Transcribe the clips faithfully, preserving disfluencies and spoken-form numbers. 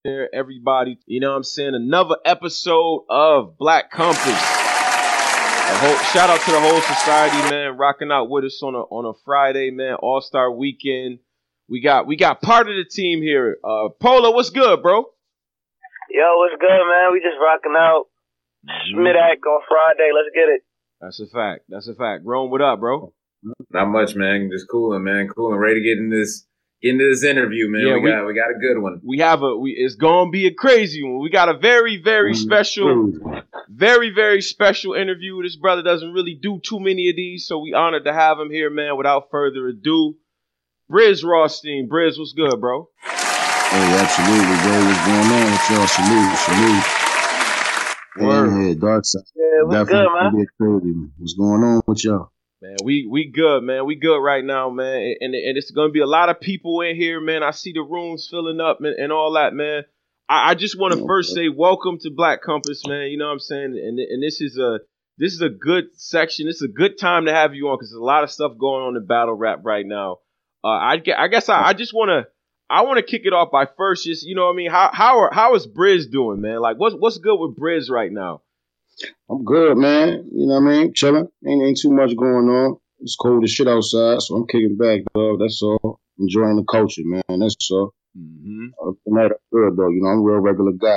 there, everybody. You know what I'm saying? Another episode of Black Compass. A whole, shout out to the whole society, man, rocking out with us on a on a Friday, man. All Star Weekend. We got we got part of the team here. Uh, Polo, what's good, bro? Yo, what's good, man? We just rocking out. Schmidak on Friday. Let's get it. That's a fact. That's a fact. Rome, what up, bro? Not much, man. Just cooling, man. Cooling. Ready to get in this get into this interview, man. Yeah, we, we got we got a good one. We have a we it's gonna be a crazy one. We got a very, very special, very, very special interview. This brother doesn't really do too many of these, so we honored to have him here, man. Without further ado, Briz Rothstein. Briz, what's good, bro? Hey, absolutely, bro. What's going on with y'all? Salute, salute. Word. Yeah, dark side. Yeah, what's Definitely good, man? crazy. What's going on with y'all? Man, we we good, man. We good right now, man. And and it's gonna be a lot of people in here, man. I see the rooms filling up and, and all that, man. I, I just want to first say welcome to Black Compass, man. You know what I'm saying? And and this is a this is a good section. This is a good time to have you on because there's a lot of stuff going on in battle rap right now. Uh, I I guess I, I just wanna I wanna kick it off by first just you know what I mean. How how are, how is Briz doing, man? Like what's what's good with Briz right now? I'm good, man. You know what I mean? Chilling. Ain't ain't too much going on. It's cold as shit outside, so I'm kicking back, dog. That's all. Enjoying the culture, man. That's all. Mm-hmm. Other than that, I'm good, though. You know, I'm a real regular guy.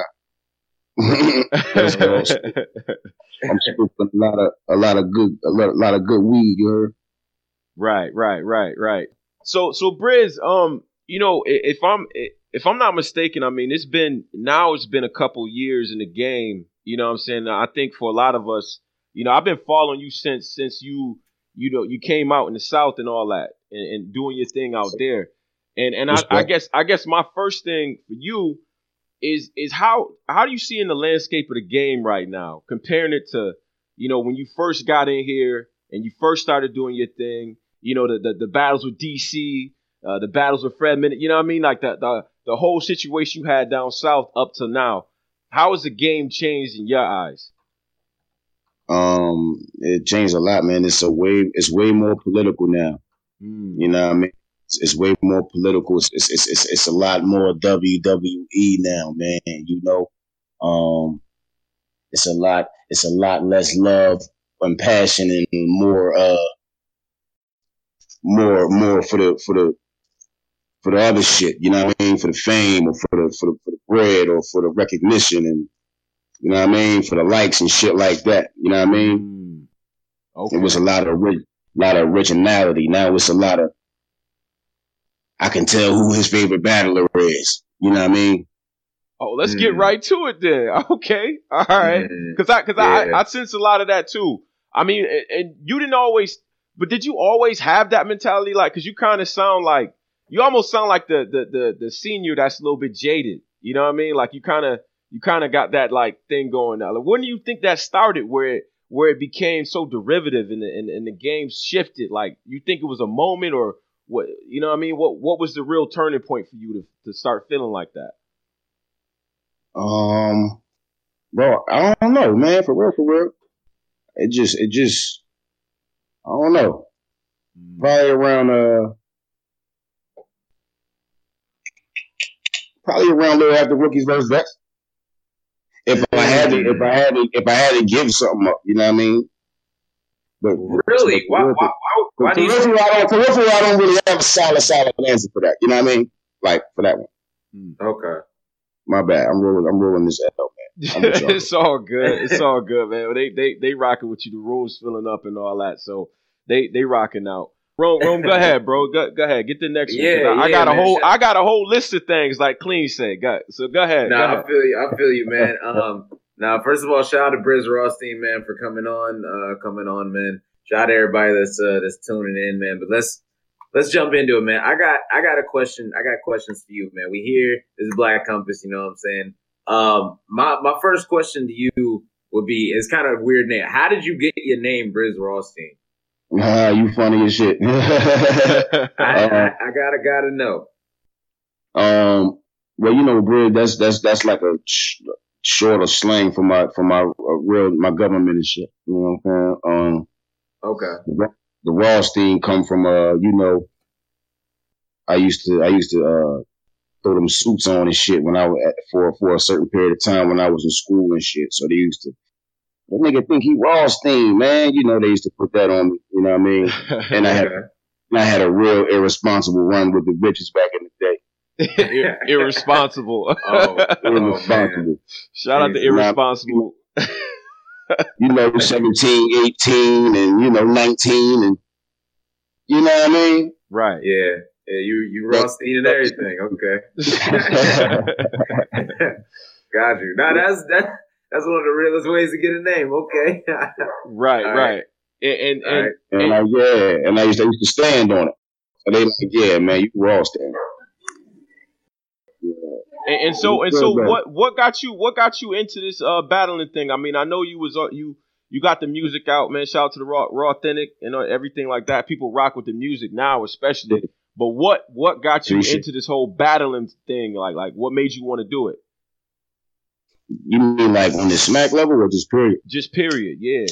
That's all. I'm smoking a lot of a lot of good a lot, a lot of good weed. You heard? Right, right, right, right. So, so Briz, um, you know, if I'm if I'm not mistaken, I mean, it's been now it's been a couple years in the game. You know what I'm saying? I think for a lot of us, you know, I've been following you since since you, you know, you came out in the South and all that and, and doing your thing out there. And and I, I guess I guess my first thing for you is is how how do you see in the landscape of the game right now, comparing it to, you know, when you first got in here and you first started doing your thing, you know, the the, the battles with D C, uh, the battles with Fred Minute, you know what I mean? Like the, the the whole situation you had down South up to now. How has the game changed in your eyes? Um, it changed a lot, man. It's a way, it's way more political now. Mm. You know what I mean? It's, it's way more political. It's, it's it's it's it's a lot more W W E now, man. You know, um, it's a lot. It's a lot less love and passion and more, uh, more, more for the for the. for the other shit, you know what I mean? For the fame or for the, for the for the bread or for the recognition and, you know what I mean? For the likes and shit like that, you know what I mean? Mm. Okay. It was a lot of a lot of originality. Now it's a lot of, I can tell who his favorite battler is, you know what I mean? Oh, let's Mm. get right to it then. Okay. All right. Mm. Cause I, cause Yeah. I, I sense a lot of that too. I mean, and, and you didn't always, but did you always have that mentality? Like, cause you kind of sound like, you almost sound like the, the the the senior that's a little bit jaded. You know what I mean? Like you kind of you kind of got that like thing going now. Like, when do you think that started? Where it where it became so derivative and the and, and the game shifted? Like you think it was a moment or what? You know what I mean? What what was the real turning point for you to to start feeling like that? Um, bro, I don't know, man. For real, for real. It just, it just, I don't know. Mm. Probably around uh. Probably around a little after Rookies versus Vets. If I had to, if I had to, if I had to give something up, you know what I mean? But Really? Why? Why? Why, why do you? peripheral, I don't, peripheral, I don't really have a solid, solid answer for that. You know what I mean? Like for that one. Okay. My bad. I'm rolling. I'm rolling this L, man. I'm with y'all. It's all good. It's all good, man. They they they rocking with you. The room's filling up and all that, so they they rocking out. Rome, Rome, go ahead, bro. Go, go ahead. Get the next Yeah, one. I, I yeah, got a man. whole, I got a whole list of things like Clean said. Got so go ahead. No, go I ahead. feel you. I feel you, man. Um, now, first of all, shout out to Briz Rothstein, man, for coming on. Uh, coming on, man. Shout out to everybody that's uh, that's tuning in, man. But let's let's jump into it, man. I got I got a question. I got questions for you, man. We here. This is Black Compass. You know what I'm saying? Um, my my first question to you would be: it's kind of a weird name. How did you get your name, Briz Rothstein? Ah, you funny as shit. I, uh, I, I gotta gotta know. um, well, you know, bro, that's that's that's like a sh- short of slang for my for my uh, real my government and shit. You know what I'm saying? Um, Okay. the, the Rothstein come from uh, you know, I used to I used to uh throw them suits on and shit when I was at, for for a certain period of time when I was in school and shit. So they used to, the nigga think he Rothstein, man. You know, they used to put that on me. You know what I mean? And I had, and I had a real irresponsible run with the bitches back in the day. Ir- irresponsible. Oh, irresponsible. Oh, shout out to irresponsible. You know, seventeen, eighteen, and you know, nineteen, and you know what I mean? Right. Yeah. Yeah, you you Rothstein and everything. Okay. Got you. Now that's that that's one of the realest ways to get a name. Okay. Right, All right. right. And and, All and, right. And, and like, yeah, and I used to, I used to stand on it. And they like, yeah, man, you Rothstein. And, and so and so what what got you what got you into this uh battling thing? I mean, I know you was uh, you you got the music out, man. Shout out to the raw, raw authentic and uh, everything like that. People rock with the music now, especially. But what what got you into this whole battling thing? Like like what made you want to do it? You mean like on the smack level or just period? Just period, yeah.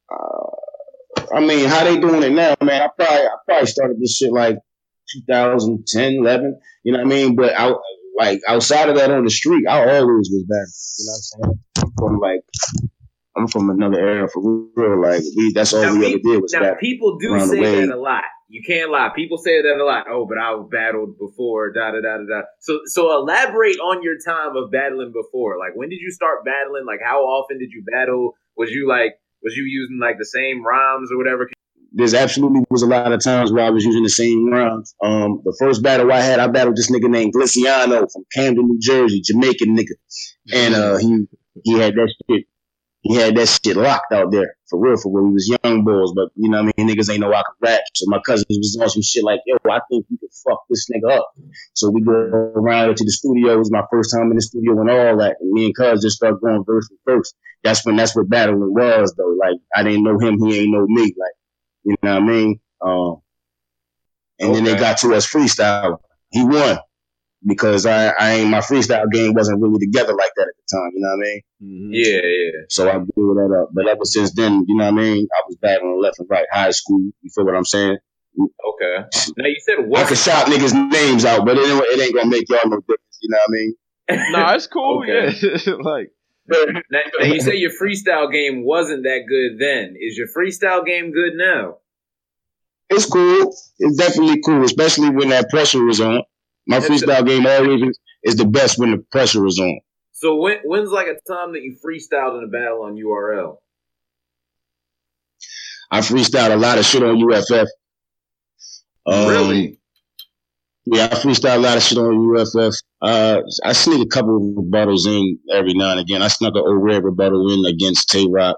Uh, I mean, how they doing it now, man? I probably I probably started this shit like two thousand ten, eleven. You know what I mean? But I like outside of that on the street, I always was battling. You know what I'm saying? I'm from like I'm from another era for real. Like we, that's all now, we pe- ever did was now battle. People do Around the say way. that a lot. You can't lie. People say that a lot. Oh, but I battled before. Da da da da da. So so elaborate on your time of battling before. Like when did you start battling? Like how often did you battle? Was you like was you using like the same rhymes or whatever? There's absolutely was a lot of times where I was using the same rhymes. Um, the first battle I had, I battled this nigga named Gliciano from Camden, New Jersey, Jamaican nigga, and uh, he he had that shit. He had that shit locked out there, for real, for real. We was young boys, but, you know what I mean, niggas ain't know I could rap. So my cousins was on some shit like, yo, I think we could fuck this nigga up. So we go around to the studio. It was my first time in the studio and all that. And me and cuz just started going verse for verse. That's when, that's what battling was, though. Like, I didn't know him, he ain't know me. Like, you know what I mean? Um, and okay. Then they got to us freestyle. He won. Because I, I ain't, my freestyle game wasn't really together like that at the time, you know what I mean? Mm-hmm. Yeah, yeah. So I blew that up. But ever since then, you know what I mean? I was battling left and right, high school. You feel what I'm saying? Okay. Now you said what? I could shout niggas' names out, but it ain't, it ain't gonna make y'all no difference, you know what I mean? Nah, it's cool, okay. Yeah. Like, now, now you say your freestyle game wasn't that good then. Is your freestyle game good now? It's cool. It's definitely cool, especially when that pressure is on. My freestyle game always is, is the best when the pressure is on. So when when's like a time that you freestyled in a battle on U R L? I freestyled a lot of shit on U F F. Um, really? Yeah, I freestyled a lot of shit on U F F. Uh, I sneak a couple of rebuttals in every now and again. I snuck an O-Red rebuttal in against Tay-Rock.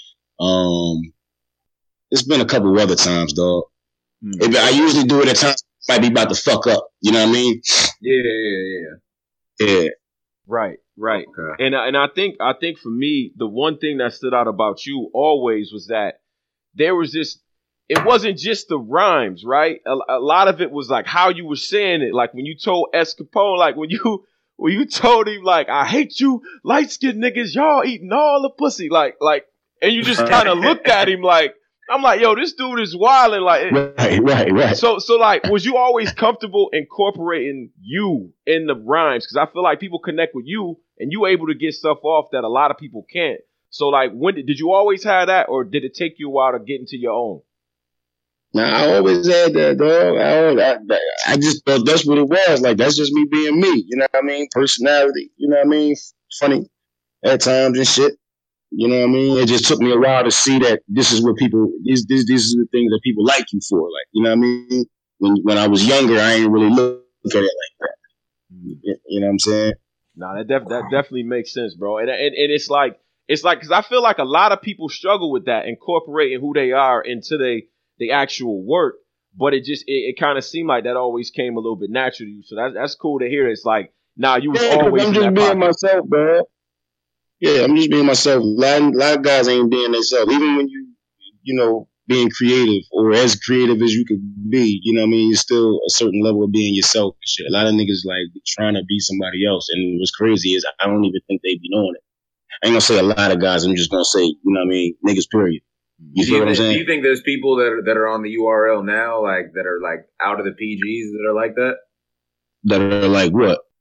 Um, it's been a couple of other times, dog. Mm. I usually do it at times. Might be about to fuck up, you know what I mean? Yeah, yeah, yeah, yeah. Right, right. Okay. And and I think I think for me, the one thing that stood out about you always was that there was this. It wasn't just the rhymes, right? A, a lot of it was like how you were saying it. Like when you told Es Capone, like when you when you told him, like, I hate you, light skinned niggas, y'all eating all the pussy, like like, and you just kind of looked at him like. I'm like, yo, this dude is wilding. Like, right, right, right. So, so like, was you always comfortable incorporating you in the rhymes? Because I feel like people connect with you, and you able to get stuff off that a lot of people can't. So, like, when did, did you always have that, or did it take you a while to get into your own? Nah, I always had that, dog. I, I, I just thought that's what it was. Like, that's just me being me. You know what I mean? Personality. You know what I mean? Funny at times and shit. You know what I mean? It just took me a while to see that this is what people, these, these, these are the things that people like you for. Like, you know what I mean? When when I was younger, I ain't really look at it like that. You, you know what I'm saying? Nah, that def- that definitely makes sense, bro. And, and and it's like it's like because I feel like a lot of people struggle with that, incorporating who they are into the the actual work. But it just it, it kind of seemed like that always came a little bit natural to you. So that's that's cool to hear. It's like, nah, you was yeah, always I'm in just that being pocket. myself, bro. Yeah, I'm just being myself. A lot, a lot of guys ain't being themselves. Even when you, you know, being creative or as creative as you could be, you know what I mean? You're still a certain level of being yourself and shit. A lot of niggas like trying to be somebody else. And what's crazy is I don't even think they be doing it. I ain't gonna say a lot of guys. I'm just gonna say, you know what I mean? Niggas, period. You feel you what I'm think, saying? Do you think there's people that are, that are on the U R L now, like that are like out of the P Gs that are like that? That are like what?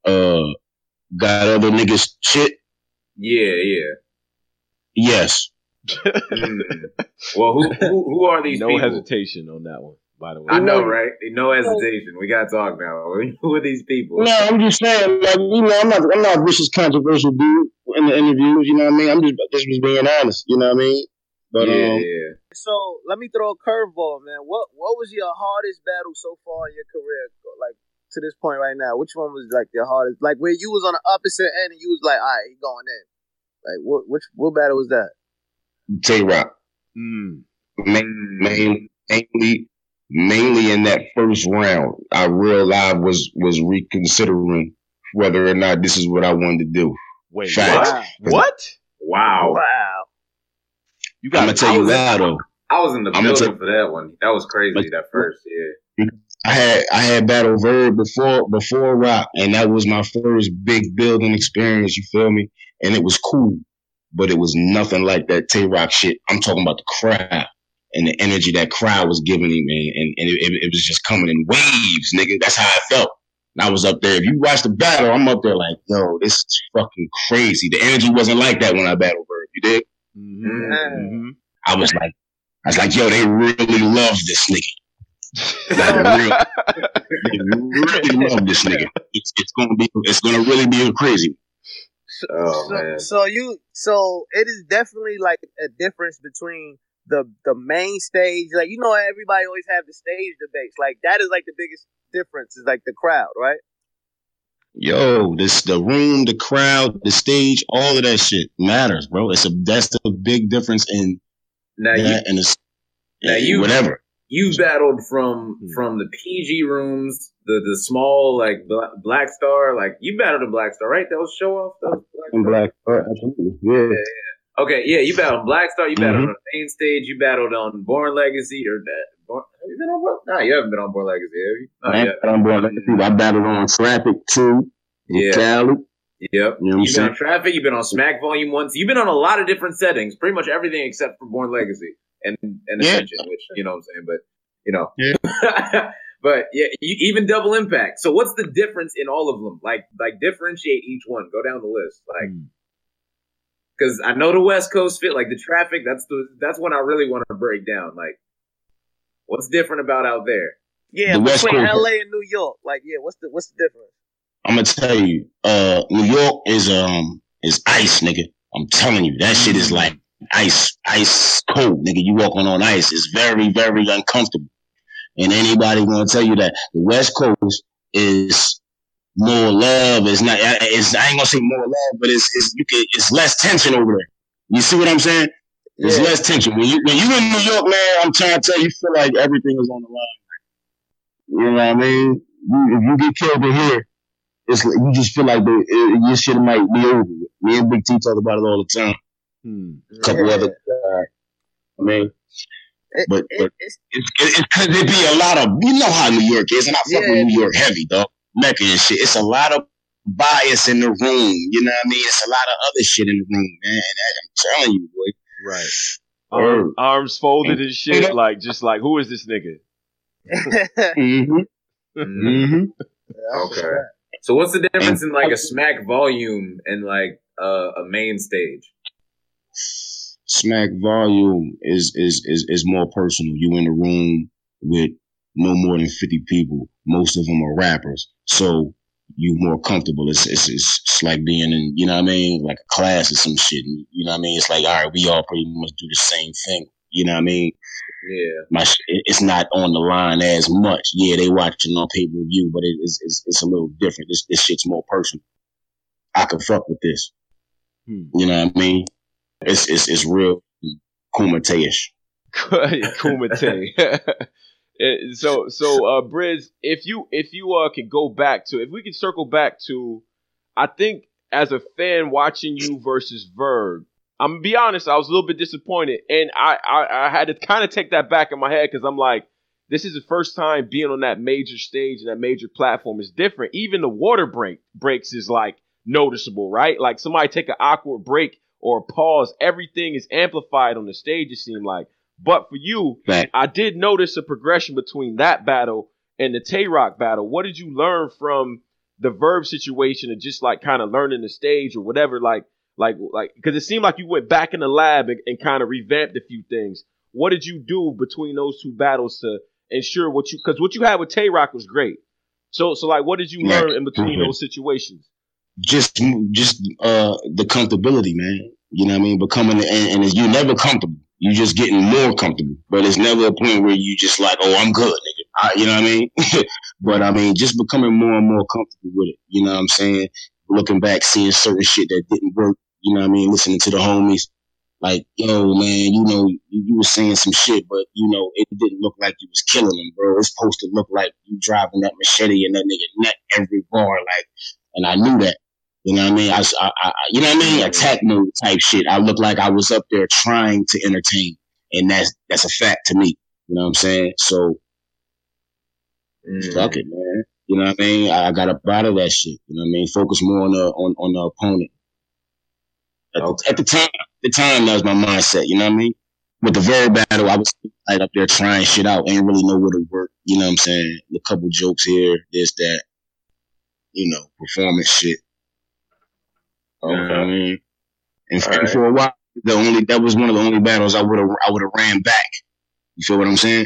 uh got other niggas shit? Yeah, yeah. Yes. Mm. Well, who, who who are these no people? No hesitation on that one, by the way. I know, right? No hesitation. We gotta talk now. Who are these people? No, I'm just saying, like, you know, I'm not I'm not a vicious, controversial dude in the interviews, you know what I mean? I'm just just was being honest, you know what I mean? But yeah, um yeah. So let me throw a curveball, man. What what was your hardest battle so far in your career? Like to this point right now, which one was like your hardest? Like where you was on the opposite end and you was like, all right, he going in. Like what which what battle was that? Tay-Rock. Mm. Mainly, mainly, mainly in that first round, I realized I was was reconsidering whether or not this is what I wanted to do. Wait, Facts. what? What? Wow. Wow. You got I'm gonna tell you why though. I was in the I'm building t- for that one. That was crazy. That first, yeah. I had I had Battle Verb before before Rock, and that was my first big building experience. You feel me? And it was cool, but it was nothing like that Tay-Rock shit. I'm talking about the crowd and the energy that crowd was giving me, man. And, and it, it was just coming in waves, nigga. That's how I felt. And I was up there. If you watch the battle, I'm up there like, yo, this is fucking crazy. The energy wasn't like that when I battled Verb. You did? Mm-hmm. Mm-hmm. I was like, I was like, yo, they really love this nigga. Like, real, they really love this nigga. It's, it's gonna be, it's gonna really be crazy. So, oh, so, man. so you, so it is definitely like a difference between the the main stage. Like, you know, everybody always have the stage debates. Like that is like the biggest difference is like the crowd, right? Yo, this the room, the crowd, the stage, all of that shit matters, bro. It's a that's the big difference in now that you, and the, now you whatever. You battled from from the P G rooms, the the small like Black, Black Star, like you battled in Black Star, right? That was Show Off. That was Black Star. Black Star, absolutely, yeah. yeah, yeah. Okay, yeah, you battled on Black Star. You battled mm-hmm. on the main stage. You battled on Born Legacy or that. Born, have you been on Born? Nah, you haven't been on Born Legacy, have you? Oh, I yeah. on Born Legacy. I battled on Traffic too. Yeah. Cali. Yep. You know you've been saying? on Traffic. You've been on Smack Volume One. So you've been on a lot of different settings, pretty much everything except for Born Legacy and and yeah. Ascension, which you know what I'm saying, but. You know, yeah. But yeah, you, even Double Impact. So what's the difference in all of them? Like, like differentiate each one. Go down the list, like, because mm. I know the West Coast fit. Like the Traffic. That's the that's one I really want to break down. Like, what's different about out there? Yeah, the between L A and New York. Like, yeah, what's the what's the difference? I'm gonna tell you, uh, New York is um is ice, nigga. I'm telling you, that shit is like ice, ice cold, nigga. You walking on ice. It's very, very uncomfortable. And anybody gonna tell you that the West Coast is more love. It's not. It's I ain't gonna say more love, but it's it's you can, it's less tension over there. You see what I'm saying? There's yeah. less tension when you when you in New York, man. I'm trying to tell you, you feel like everything is on the line. You know what I mean? You, if you get killed in here, it's like, you just feel like the, it, your shit might be over. Me and Big T talk about it all the time. Hmm. A couple yeah. other, uh, I mean. It, but, it, but it's it's because it, it be a lot of, you know how New York is, and I fuck yeah. with New York heavy, dog. Mecca and shit. It's a lot of bias in the room. You know what I mean? It's a lot of other shit in the room, man. And I'm telling you, boy. Right. Arm, arms folded and shit. Mm-hmm. Like, just like, who is this nigga? mm-hmm. Mm-hmm. Okay. So what's the difference in like a Smack Volume and like uh, a main stage? Smack Volume is, is is is more personal. You in the room with no more than fifty people. Most of them are rappers, so you more comfortable. It's it's it's, it's like being in, you know what I mean, like a class or some shit. You know what I mean? It's like, all right, we all pretty much do the same thing. You know what I mean? Yeah. My it's not on the line as much. Yeah, they watching on pay per view, but it, it's it's it's a little different. This this shit's more personal. I can fuck with this. Hmm. You know what I mean? It's it's it's real Kumite-ish. Kumite. so so uh Briz, if you if you uh could go back to if we could circle back to, I think as a fan watching you versus Verb, I'm gonna be honest, I was a little bit disappointed, and I I, I had to kind of take that back in my head because I'm like, this is the first time being on that major stage and that major platform is different. Even the water break breaks is like noticeable, right? Like somebody take an awkward break or pause, everything is amplified on the stage, it seemed like. But for you, right. I did notice a progression between that battle and the Tay-Rock battle. What did you learn from the Verb situation and just like kind of learning the stage or whatever, like like like because it seemed like you went back in the lab and, and kind of revamped a few things. What did you do between those two battles to ensure what you because what you had with Tay Rock was great. So so like what did you learn in between mm-hmm. those situations? Just just uh the comfortability, man. You know what I mean? Becoming and, and you're never comfortable. You just getting more comfortable, but it's never a point where you just like, oh, I'm good, nigga. I, you know what I mean? But I mean, just becoming more and more comfortable with it. You know what I'm saying? Looking back, seeing certain shit that didn't work. You know what I mean? Listening to the homies, like, yo, man, you know, you, you were saying some shit, but you know, it didn't look like you was killing them, bro. It's supposed to look like you driving that machete in that nigga neck every bar, like, and I knew that. You know what I mean? I, I, I, you know what I mean? Attack mode type shit. I looked like I was up there trying to entertain, and that's that's a fact to me. You know what I'm saying? So, mm. fuck it, man. You know what I mean? I, I got up out of that shit. You know what I mean? Focus more on the on, on the opponent. At, okay. the, at the time, at the time that was my mindset. You know what I mean? With the Verb battle, I was like up there trying shit out, ain't really know where to work. You know what I'm saying? A couple jokes here, this, that. You know, performance shit. Okay. You know what I mean? And right. for a while, the only that was one of the only battles I would have I would have ran back. You feel what I'm saying?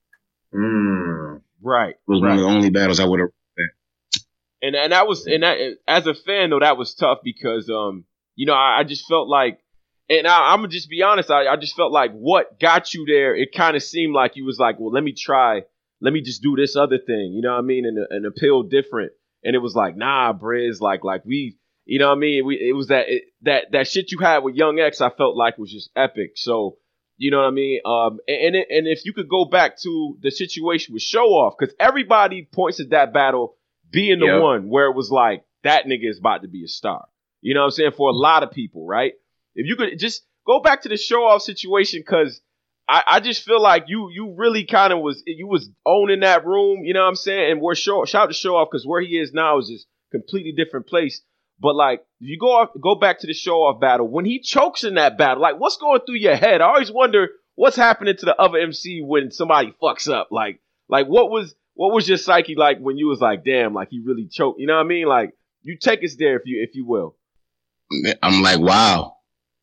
Mm, right. It was right. one of the only battles I would have ran back. And and that was and that as a fan though, that was tough because um you know I, I just felt like and I, I'm gonna just be honest, I, I just felt like what got you there. It kind of seemed like you was like, well, let me try, let me just do this other thing. You know what I mean? And and appeal different. And it was like, nah, Briz, like like we. You know what I mean? We, it was that it, that that shit you had with Young X. I felt like was just epic. So, you know what I mean? Um, and and, and if you could go back to the situation with Show Off, because everybody points at that battle being the yep. one where it was like that nigga is about to be a star. You know what I'm saying? For a lot of people, right? If you could just go back to the Show Off situation, because I, I just feel like you you really kind of was you was owning that room. You know what I'm saying? And where show shout out to Show Off because where he is now is just completely different place. But, like, if you go off, go back to the Show Off battle, when he chokes in that battle, like, what's going through your head? I always wonder what's happening to the other M C when somebody fucks up. Like, like what was what was your psyche like when you was like, damn, like, he really choked? You know what I mean? Like, you take us there if you if you will. I'm like, wow.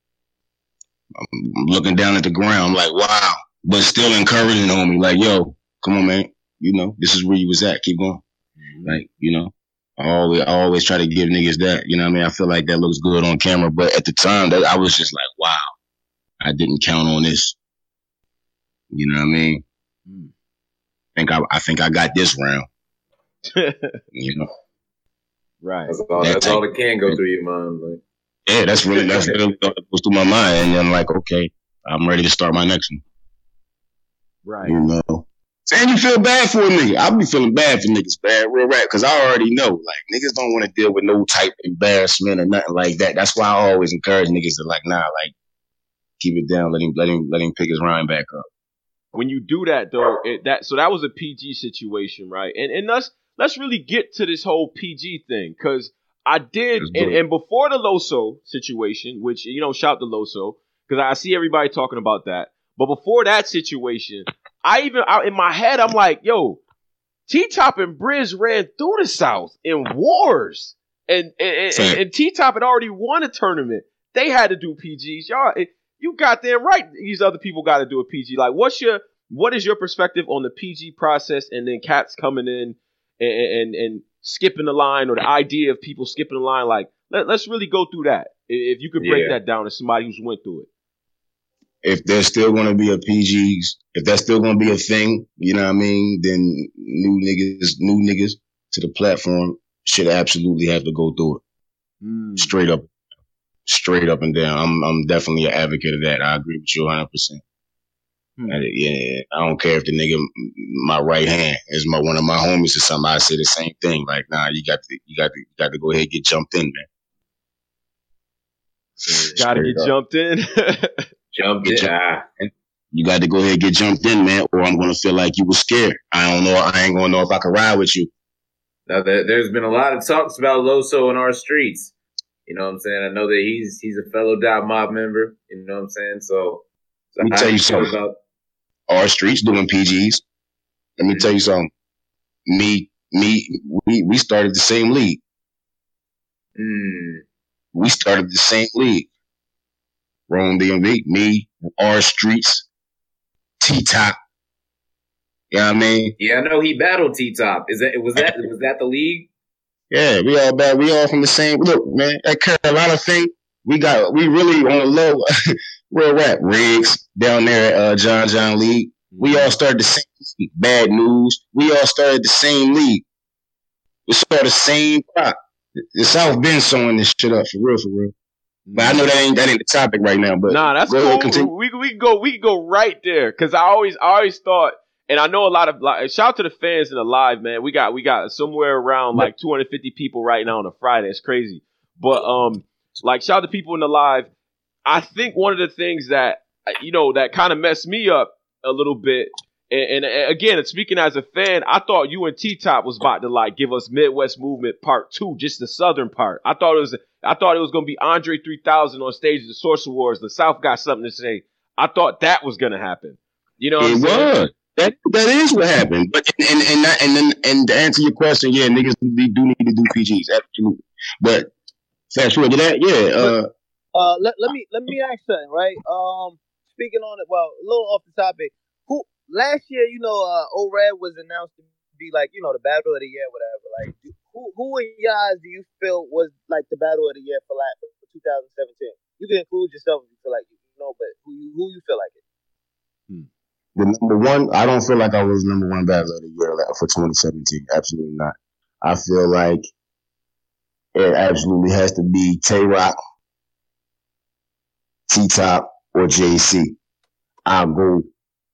I'm looking down at the ground. I'm like, wow. But still encouraging the homie. Like, yo, come on, man. You know, this is where you was at. Keep going. Mm-hmm. Like, you know. I always, I always try to give niggas that, you know what I mean? I feel like that looks good on camera, but at the time, that I was just like, wow, I didn't count on this. You know what I mean? Mm. I think I, I think I got this round. You know? Right. That's all, that that's all that can go through your mind. Like. Yeah, that's really, that's really what goes through my mind. And I'm like, okay, I'm ready to start my next one. Right. You know? And you feel bad for a nigga. I be feeling bad for niggas, bad, real rap, because I already know, like, niggas don't want to deal with no type of embarrassment or nothing like that. That's why I always encourage niggas to, like, nah, like, keep it down, let him, let him, let him pick his rhyme back up. When you do that, though, it, that so that was a P G situation, right? And and let's let's really get to this whole P G thing, because I did, and, and before the Loso situation, which, you know, shout to Loso, because I see everybody talking about that. But before that situation, I even, I, in my head, I'm like, yo, T-Top and Briz ran through the South in wars. And and, and, and T-Top had already won a tournament. They had to do P Gs. Y'all, you got them right. These other people got to do a P G. Like, what's your, what is your perspective on the P G process and then cats coming in and, and, and skipping the line, or the idea of people skipping the line? Like, let, let's really go through that. If you could break yeah. that down to somebody who's went through it. If there's still going to be a P Gs, if that's still going to be a thing, you know what I mean, then new niggas, new niggas to the platform should absolutely have to go through it. Mm. Straight up, straight up and down. I'm I'm definitely an advocate of that. I agree with you one hundred percent. Mm. And, yeah, I don't care if the nigga, my right hand is my one of my homies or something. I say the same thing. Like, nah, you got to, you got to, you got to go ahead and get jumped in, man. Got to get up. jumped in. Jumped in. Ah. You got to go ahead and get jumped in, man, or I'm going to feel like you were scared. I don't know. I ain't going to know if I can ride with you. Now, there, there's been a lot of talks about Loso in our streets. You know what I'm saying? I know that he's he's a fellow Dot Mob member. You know what I'm saying? So, so let me tell you something. About our streets doing P Gs. Let me mm-hmm. tell you something. Me, me, we we started the same league. Mm. We started the same league. Rome D M V, me, R Streets, T Top. You know what I mean? Yeah, I know he battled T Top. Is that was that was that the league? Yeah, we all bad. We all from the same. Look, man, that Carolina thing, we got we really on the low. Real rap, Riggs down there at uh, John John League. We all started the same league. Bad News. We all started the same league. We started the same crop. The South been sewing this shit up for real, for real. But I know that ain't that ain't the topic right now. But nah, that's cool. Continue. We we can go we can go right there because I always I always thought, and I know a lot of like, shout out to the fans in the live, man. We got we got somewhere around like two hundred fifty people right now on a Friday. It's crazy, but um, like shout out to people in the live. I think one of the things that you know that kind of messed me up a little bit. And, and again, speaking as a fan, I thought you and T-Top was about to like give us Midwest Movement Part Two, just the Southern part. I thought it was, I thought it was gonna be Andre three thousand on stage at the Source Awards. The South got something to say. I thought that was gonna happen. You know, what it I'm saying? was. That that is what happened. But and and that, and then and to answer your question, yeah, niggas do need to do P Gs, absolutely. But fast forward to that, yeah. Uh, uh, let let me let me ask something, right? Um, speaking on it, well, a little off the topic. Who? Last year, you know, uh, O-Red was announced to be like, you know, the battle of the year, whatever. Like, who who in your eyes do you feel was like the battle of the year for like for twenty seventeen? You can include yourself if you feel like you know, but who you who you feel like it? The number one, I don't feel like I was number one battle of the year for twenty seventeen. Absolutely not. I feel like it absolutely has to be Tay Rock, T-Top, or J C. I'll go.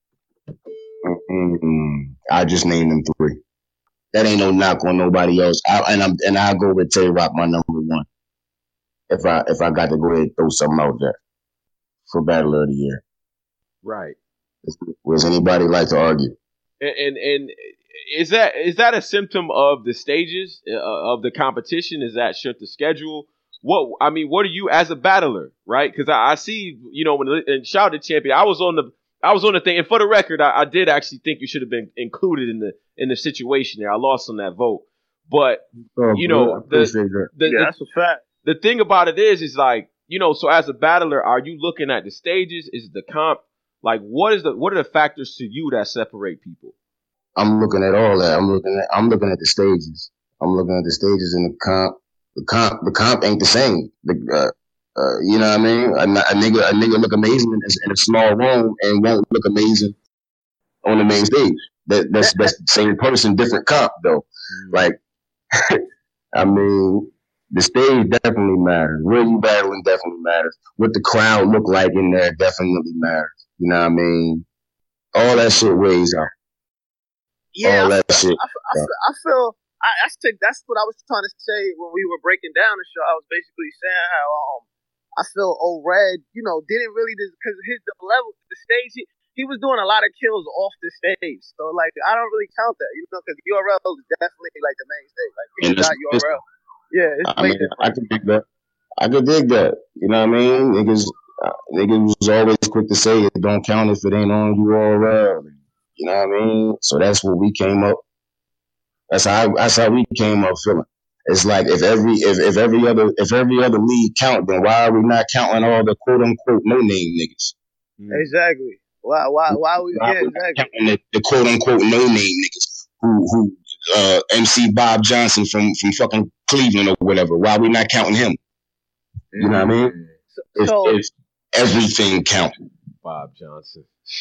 Mm-mm. I just named them three. That ain't no knock on nobody else. I, and I'm and I'll go with Tay Rock, my number one. If I if I got to go ahead and throw something out there for battle of the year, right? Does anybody like to argue? And and, and is that is that a symptom of the stages uh, of the competition? Is that shit the schedule? What I mean, what are you as a battler, right? Because I, I see, you know, when and shout out to Champion, I was on the. I was on the thing, and for the record, I, I did actually think you should have been included in the in the situation there. I lost on that vote, but oh, you know, the, that. the, yeah, the, that's a fact. The thing about it is, is like, you know, so as a battler, are you looking at the stages? Is it the comp? Like, what is the what are the factors to you that separate people? I'm looking at all that. I'm looking at I'm looking at the stages. I'm looking at the stages in the comp. The comp the comp ain't the same. The uh, Uh, you know what I mean? A, a nigga, a nigga look amazing in, in a small room and won't look amazing on the main stage. That, that's that's the same person, different comp though. Mm. Like, I mean, the stage definitely matters. Where you battling definitely matters. What the crowd look like in there definitely matters. You know what I mean? All that shit weighs out. Yeah, all that I feel, shit. I, I, feel, I feel. I, I think that's what I was trying to say when we were breaking down the show. I was basically saying how um. I feel O-Red, you know, didn't really, because his the level, the stage, he, he was doing a lot of kills off the stage. So, like, I don't really count that, you know, because U R L is definitely, like, the main stage. Like, people got U R L. Yeah, it's I mean, different. I can dig that. I can dig that. You know what I mean? Niggas, uh, niggas was always quick to say it don't count if it ain't on U R L. You know what I mean? So that's what we came up. That's how, that's how we came up feeling. It's like if every if, if every other if every other league count, then why are we not counting all the quote unquote no name niggas? Exactly. Why why why we why yeah, exactly. counting the, the quote unquote no name niggas who who uh, M C Bob Johnson from, from fucking Cleveland or whatever? Why are we not counting him? You know what I mean? So, so it's, it's everything counting. Bob Johnson.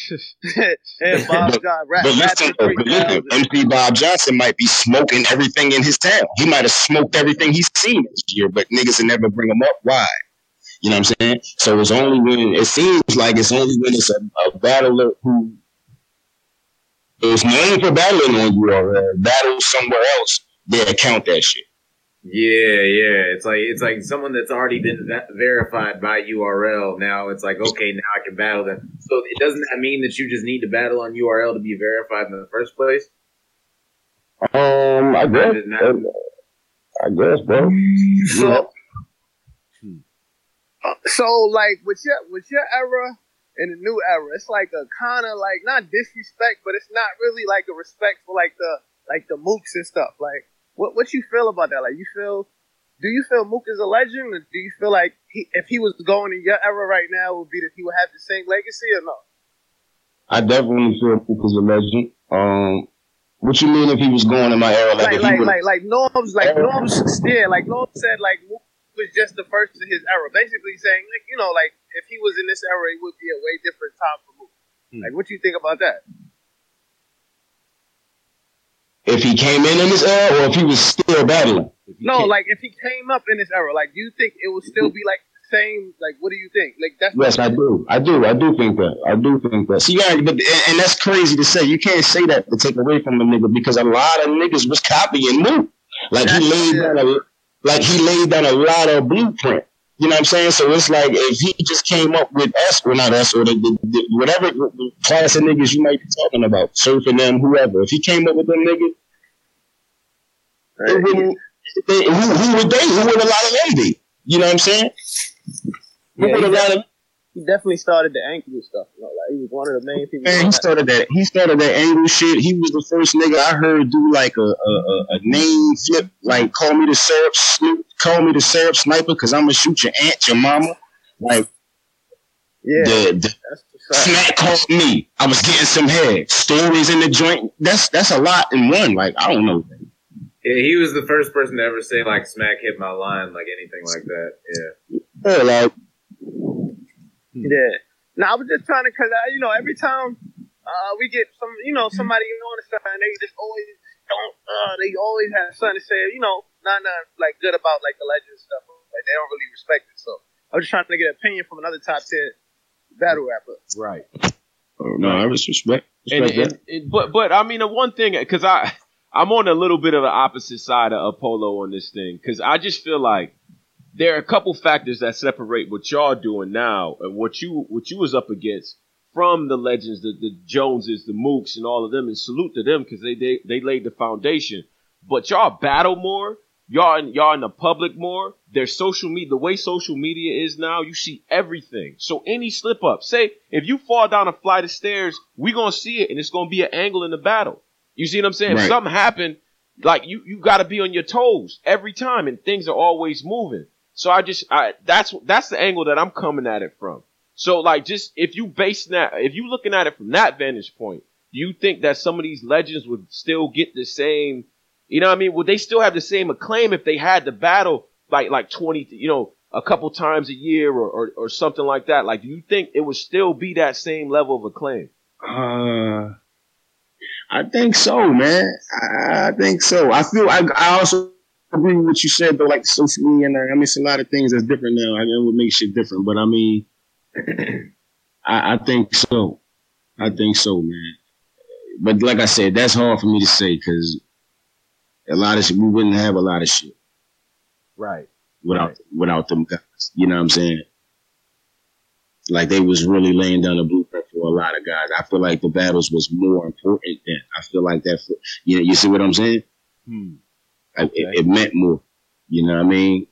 and Bob but, John, rap, but listen, though, but listen, M C Bob Johnson might be smoking everything in his town. He might have smoked everything he's seen this year, but niggas will never bring him up. Why? You know what I'm saying? So it's only when it seems like it's only when it's a, a battler who is known for battling on you or uh, battles somewhere else, they account that shit. Yeah, yeah. It's like it's like someone that's already been verified by U R L. Now it's like, okay, now I can battle them. So it doesn't that mean that you just need to battle on U R L to be verified in the first place? Um, I guess. I guess, bro. So, uh, so like with your with your era and the new era, it's like a kind of like not disrespect, but it's not really like a respect for like the like the Mooks and stuff. Like, what what you feel about that? Like, you feel, do you feel Mook is a legend, or do you feel like he, if he was going in your era right now, it would be that he would have the same legacy or no? I definitely feel Mook is a legend. Um, what you mean if he was going in my era? Like, Like, like, like, like Norm's, like Norm's, yeah, like Norm said, like Mook was just the first in his era. Basically saying, like, you know, like if he was in this era, it would be a way different time for Mook. Hmm. Like, what do you think about that? If he came in in this era, or if he was still battling? No, like if he came up in this era, like, do you think it would still be like the same? Like, what do you think? Like, that's yes, I do, I do, I do think that, I do think that. See, yeah, but and that's crazy to say. You can't say that to take away from a nigga because a lot of niggas was copying Mook. Like he laid yeah. down a, like he laid down a lot of blueprint. You know what I'm saying? So it's like if he just came up with us, or not us, or the, the, the, whatever class of niggas you might be talking about, surfing them, whoever. If he came up with them niggas, right. who, they, who, who would they? Who would a lot of them be? You know what I'm saying? Who yeah, would a lot of He definitely started the Angle stuff. You know, like he was one of the main people. Man, he started that. He started that Angle shit. He was the first nigga I heard do like a a, a name flip, like call me the syrup snoop, call me the syrup sniper, cause I'm gonna shoot your aunt, your mama. Like, yeah, the, the Smack called me. I was getting some head. Stories in the joint. That's that's a lot in one. Like, I don't know. Yeah, he was the first person to ever say like Smack hit my line, like anything like that. Yeah. Yeah, like. Yeah. Now I was just trying to, cause I, you know, every time uh, we get some, you know, somebody on the stuff, and they just always don't, uh, they always have something to say, you know, not not like good about like the legend stuff. Like they don't really respect it. So I was just trying to get an opinion from another top ten battle rapper. Right. Oh, no, I respect. respect and, and, and, but but I mean the one thing, cause I I'm on a little bit of the opposite side of Polo on this thing, cause I just feel like there are a couple factors that separate what y'all doing now and what you what you was up against from the legends, the, the Joneses, the Mooks, and all of them. And salute to them because they, they they laid the foundation. But y'all battle more. Y'all in, y'all in the public more. There's social media. The way social media is now, you see everything. So any slip up, say if you fall down a flight of stairs, we gonna see it, and it's gonna be an angle in the battle. You see what I'm saying? Right. If something happened, like you you got to be on your toes every time, and things are always moving. So I just, I, that's, that's the angle that I'm coming at it from. So like, just, if you base that, if you looking at it from that vantage point, do you think that some of these legends would still get the same, you know what I mean? Would they still have the same acclaim if they had to battle like, like twenty, you know, a couple times a year or, or, or something like that? Like, do you think it would still be that same level of acclaim? Uh, I think so, man. I, I think so. I feel, I, I also, agree with what you said though, like social media, and I mean, it's a lot of things that's different now. I mean, it would make shit different, but I mean, I, I think so. I think so, man. But like I said, that's hard for me to say because a lot of shit, we wouldn't have a lot of shit, right? Without right. without them guys, you know what I'm saying? Like they was really laying down the blueprint for a lot of guys. I feel like the battles was more important than I feel like that. For, you know, you see what I'm saying? Hmm. Okay. It, it meant more, you know what I mean?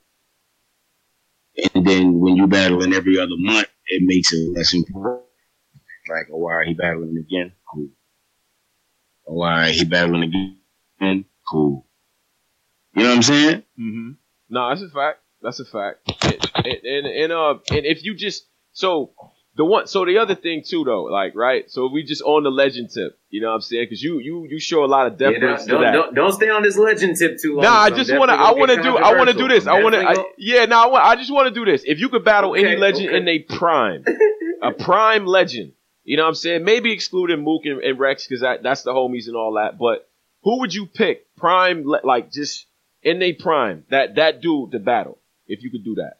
And then when you battling every other month, it makes it less important. Like, oh, why are he battling again? Cool. Oh, why he battling again? Cool. You know what I'm saying? Mm-hmm. No, that's a fact. That's a fact. And, and, and, and uh, and if you just so. The one, so the other thing too, though, like, right? So we just on the legend tip, you know what I'm saying? Because you, you, you show a lot of deference yeah, don't, to that. Don't, don't stay on this legend tip too long. Nah, I just want to, I want to do, I want to do this. I want to, yeah, no, nah, I, want, I just want to do this. If you could battle okay, any legend okay. in a prime, a prime legend, you know what I'm saying? Maybe excluding Mook and, and Rex because that, that's the homies and all that. But who would you pick? Prime, like just in a prime, that that dude to battle if you could do that.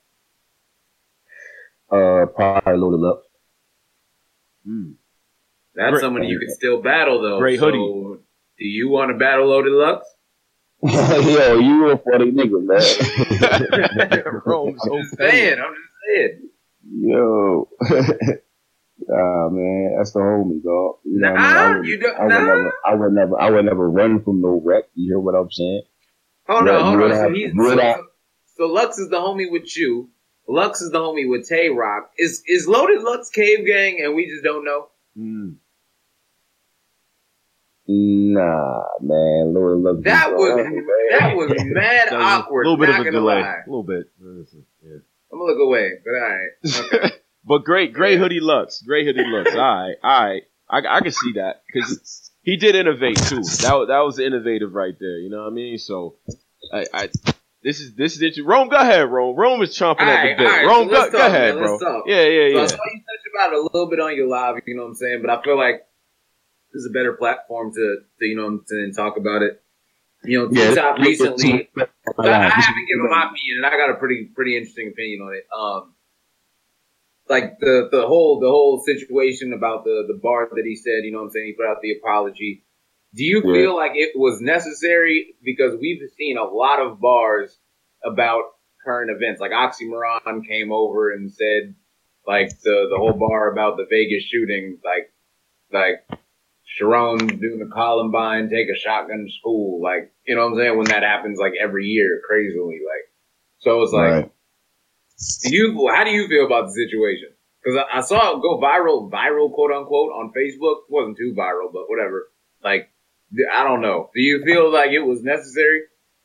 Uh, probably Loaded Lux. Mm. That's great. Somebody you can still battle though. Great hoodie. So, do you want to battle Loaded Lux? Yo, you a funny nigga, man. Bro, I'm so just saying. I'm just saying. Yo. Ah, man, that's the homie, dog. You know nah, what I mean? I would, you don't. I would nah. never, I would never, I would never run from no wreck. You hear what I'm saying? Hold on, hold on. So, have, he's, so, so, so Lux is the homie with you. Lux is the homie with Tay Rock. Is is Loaded Lux Cave Gang and we just don't know? Mm. Nah, man. Lord love that was that was mad That was awkward. A little bit not of a gonna delay. lie. A little bit. Yeah. I'm gonna look away, but all right. Okay. But great, great Yeah. hoodie looks. Great hoodie looks. All right, all right. I, I can see that because he did innovate too. That was- that was innovative right there. You know what I mean? So, I, I this is this is interesting. Rome, go ahead, Rome. Rome is chomping All at right, the bit. all right, Rome, so let's go, talk, go ahead, man, bro. let's talk. Yeah, yeah, So I yeah. saw you touch about it a little bit on your live, you know what I'm saying? But I feel like this is a better platform to, to you know, to talk about it. You know, Yeah, T-Top recently, I, I Live. haven't given my opinion, and I got a pretty pretty interesting opinion on it. Um, like the the whole the whole situation about the the bar that he said, you know what I'm saying? He put out the apology. Do you Yeah. feel like it was necessary? Because we've seen a lot of bars about current events. Like Oxymoron came over and said, like the the whole bar about the Vegas shooting, like like Sharon doing the Columbine, take a shotgun to school, like you know what I'm saying? When that happens, like every year, crazily, like so it's like, Right. do you how do you feel about the situation? Because I, I saw it go viral, viral quote unquote on Facebook. It wasn't too viral, but whatever. Like I don't know. Do you feel like it was necessary?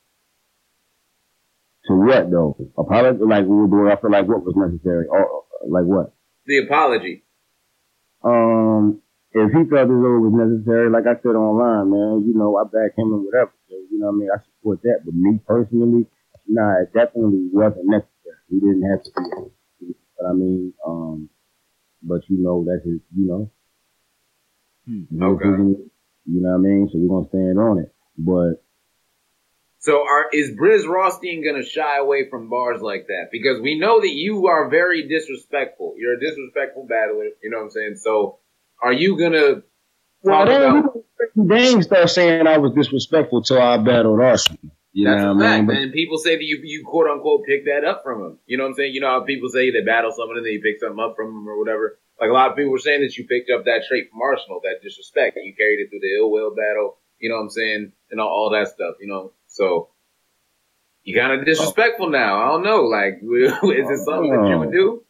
To what though? Apology? Like, do I feel like what was necessary? Or like what? The apology. Um, if he felt as though it was necessary, like I said online, man, you know, I back him and whatever. So, you know what I mean? I support that. But me personally, nah, it definitely wasn't necessary. He didn't have to do it. But I mean, um, but you know, that's his, you know. Hmm. Okay. You know what I mean? So we're going to stand on it. But So are is Briz Rothstein gonna shy away from bars like that? Because we know that you are very disrespectful. You're a disrespectful battler, you know what I'm saying? So are you gonna well, talk they, about they ain't start saying I was disrespectful till I battled Arsenal. You that's know a what I fact, mean? But man. People say that you you quote unquote pick that up from him. You know what I'm saying? You know how people say they battle someone and then you pick something up from them or whatever. Like a lot of people were saying that you picked up that trait from Arsenal, that disrespect. You carried it through the ill will battle, you know what I'm saying, and all, all that stuff, you know. So you kind of disrespectful now. I don't know. Like, is it something that you would do?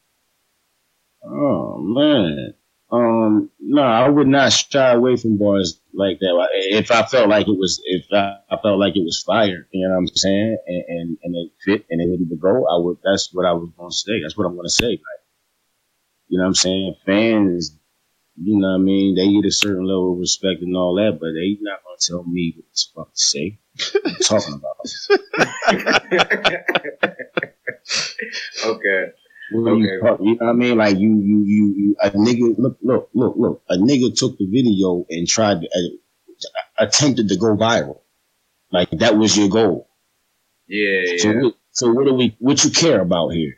Oh man, um, no, I would not shy away from bars like that. If I felt like it was, if I, I felt like it was fire, you know what I'm saying, and and, and it fit and it ready to go, I would. That's what I was gonna say. That's what I'm gonna say. Like, you know what I'm saying? Fans, you know what I mean? They get a certain level of respect and all that, but they not gonna tell me what the fuck to say. What I'm talking about. Okay. When Okay. you, talk, you know what I mean? Like you, you, you, you, a nigga, look, look, look, look, a nigga took the video and tried to, uh, attempted to go viral. Like that was your goal. Yeah, So, yeah. what, so what do we, what you care about here?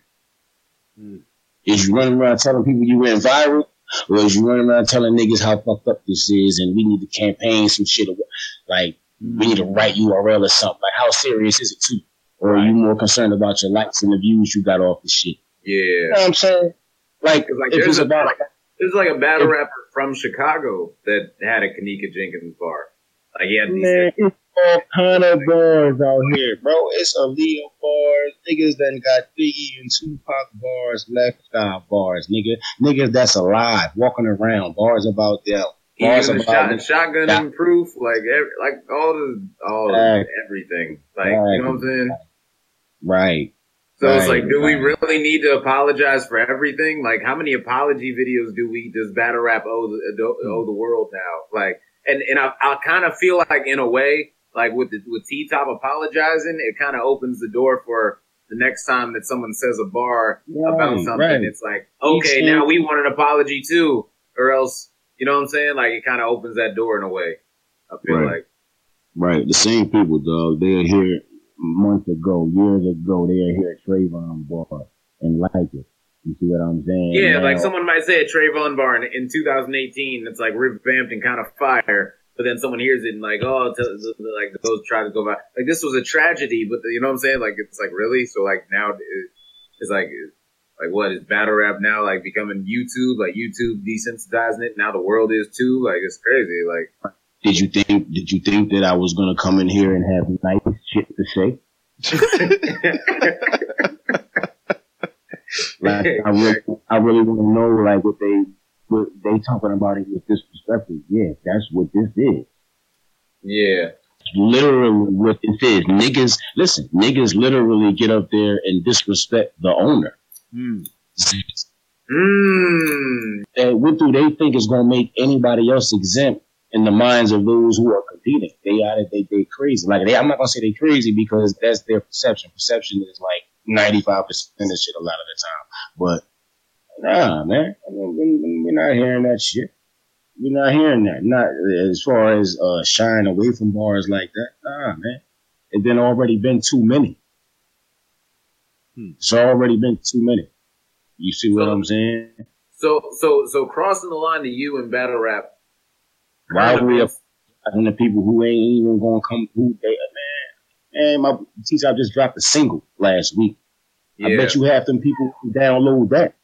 Hmm. Is you running around telling people you went viral? Or is you running around telling niggas how fucked up this is and we need to campaign some shit? Like, we need to write U R L or something. Like, how serious is it too? Or are Right. you more concerned about your likes and the views you got off the shit? You Yeah. know what I'm saying? Like, 'Cause, like, if there's it's a- about, There's like a battle If- rapper from Chicago that had a Kanika Jenkins bar. Like, he had these. man, it's all kind of bars out here, bro. It's Aaliyah bars. Niggas done got Biggie and Tupac bars, Left Eye bars, nigga. Niggas that's alive, walking around, bars about them. Bars Even the about shot, shotgun Yeah. and proof, like every, like all the all Right. everything, like you know what I'm saying. right. So it's Right, like, do we right. really need to apologize for everything? Like, how many apology videos do we does battle rap owe the do- owe the world now? Like, and and I I kind of feel like in a way, like with the, with T Top apologizing, it kind of opens the door for the next time that someone says a bar about Right, something. right. It's like, okay, He's now saying- we want an apology too, or else, you know what I'm saying? Like, it kind of opens that door in a way. I feel Right. like. Right. The same people, dog. They are here months ago, years ago. They are here at Trayvon bar and like it. You see what I'm saying? Yeah, Now- like someone might say a Trayvon bar in, in two thousand eighteen, it's like revamped and kind of fire, but then someone hears it and like, oh, t- t- like goes try to go back. Like this was a tragedy, but you know what I'm saying? Like it's like really, so like now it, it's like like what is battle rap now like becoming YouTube? Like YouTube desensitizing it. Now the world is too. Like it's crazy. Like Did you think? Did you think that I was gonna come in here and have nice shit to say? Like I really, I really want to know like what they but they talking about it with disrespectful. Yeah, that's what this is. Yeah. Literally what this is. Niggas, listen, niggas literally get up there and disrespect the owner. Mm. Mm. And what do they think is going to make anybody else exempt in the minds of those who are competing? They are they they crazy. Like they, I'm not going to say they crazy because that's their perception. Perception is like ninety-five percent of shit a lot of the time. But nah, man, I mean, we're not hearing that shit. We're not hearing that. Not as far as uh, shying away from bars like that. Nah, man. It's been already been too many. Hmm. It's already been too many. You see what so, I'm saying? So, so, so crossing the line to you in battle rap. Why are we and the people who ain't even gonna come? Who they man? Man, my teacher just dropped a single last week. Yeah. I bet you half them people who download that.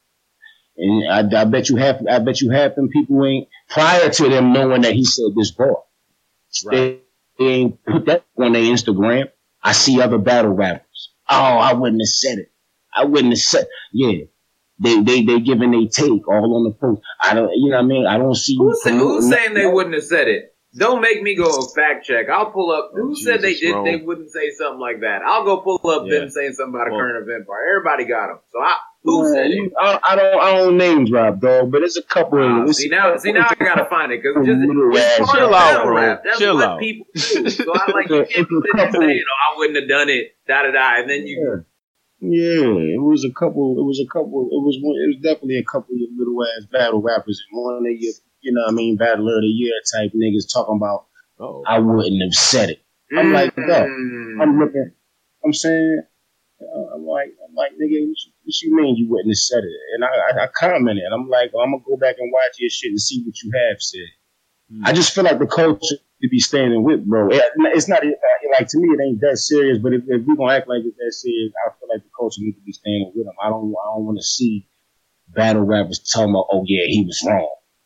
And I, I bet you half, I bet you half them people ain't prior to them knowing that he said this bar. Right. They, they ain't put that on their Instagram. I see other battle rappers. Oh, I wouldn't have said it. I wouldn't have said. Yeah, they they they giving they take all on the post. I don't, you know what I mean. I don't see who's, say, who's saying they wouldn't have said it. Don't make me go fact check. I'll pull up. Who oh, said Jesus, they did? Bro. They wouldn't say something like that. I'll go pull up yeah. them saying something about a well, current event bar. Everybody got them. So I. Who yeah, said it? I, I don't. I don't name drop, dog. But it's a couple. Uh, of see now. See now. I gotta find it because just it's part chill of out, bro. Rap. That's chill what out. people do. So I like you can't sit and say, you know, I wouldn't have done it. Da da da. And then you. Yeah. yeah, it was a couple. It was a couple. It was. It was definitely a couple of little ass battle rappers and one of your, you know, what I mean, battler of the year type niggas talking about. Oh. I wouldn't have said it. I'm mm. like, no. I'm looking. I'm saying. Uh, I'm like, I'm like, nigga, what you, what you mean you wouldn't have said it? And I, I, I commented. I'm like, oh, I'm gonna go back and watch your shit and see what you have said. Mm. I just feel like the culture to be standing with, bro. It, it's not like to me, it ain't that serious. But if, if we gonna act like it's that serious, I feel like the culture needs to be standing with them. I don't, I don't want to see battle rappers talking about, oh yeah, he was wrong.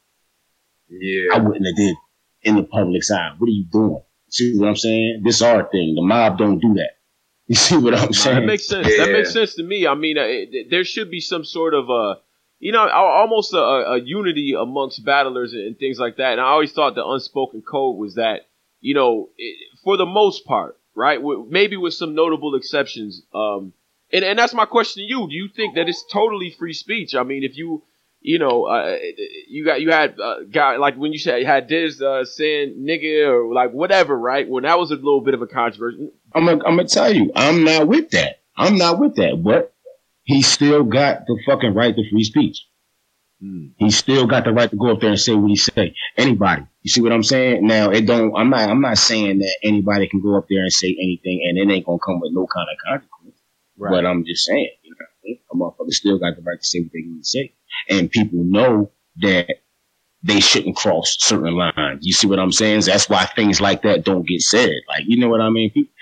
Yeah, I wouldn't have did in the public's eye. What are you doing? See what I'm saying? This our thing. The mob don't do that. You see what I'm saying? That makes sense. Yeah. That makes sense to me. I mean, uh, it, there should be some sort of, uh, you know, almost a, a unity amongst battlers and things like that. And I always thought the unspoken code was that, you know, it, for the most part, right, maybe with some notable exceptions. Um, and, and that's my question to you. Do you think that it's totally free speech? I mean, if you, you know, uh, you got you had uh, guy like when you said you had Diz uh, saying nigga or like whatever, right? When that was a little bit of a controversy. I'm gonna I'm gonna tell you, I'm not with that. I'm not with that. But he still got the fucking right to free speech. Mm. He still got the right to go up there and say what he say. Anybody. You see what I'm saying? Now it don't. I'm not. I'm not saying that anybody can go up there and say anything and it ain't gonna come with no kind of consequence. Right. But I'm just saying, you know, a motherfucker still got the right to say what they want to say. And people know that they shouldn't cross certain lines. You see what I'm saying? That's why things like that don't get said. Like, you know what I mean? People.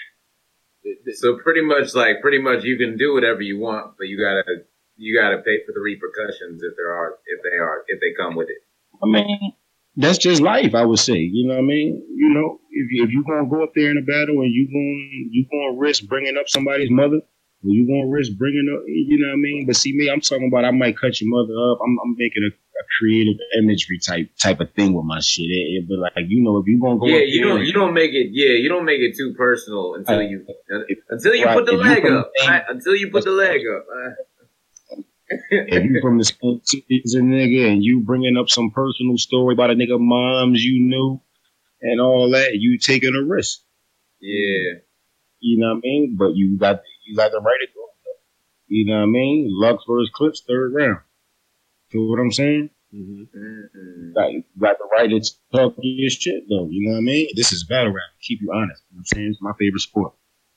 So pretty much, like, pretty much, you can do whatever you want, but you gotta, you gotta pay for the repercussions if there are, if they are, if they come with it. I mean, that's just life, I would say. You know what I mean? You know, if you, if you gonna go up there in a battle and you gonna you gonna risk bringing up somebody's mother. Well, you gonna risk bringing up, you know what I mean? But see, me, I'm talking about I might cut your mother up. I'm, I'm making a, a creative imagery type type of thing with my shit. It, it, but like, you know, if you gonna go, yeah, you don't, you don't make it, yeah, you don't make it too personal until uh, you, until you right, put the leg up, right? Until you put the leg up. Uh. If you from the same cities, a nigga, and you bringing up some personal story about a nigga moms you knew and all that, you taking a risk. Yeah. You know what I mean? But you got you got the right to go. You know what I mean? Lux versus Clips, third round. Feel what I'm saying? Mm-hmm. Mm-hmm. Got, got the right to talk your shit, though. You know what I mean? This is battle rap. Keep you honest. You know what I'm saying? It's my favorite sport.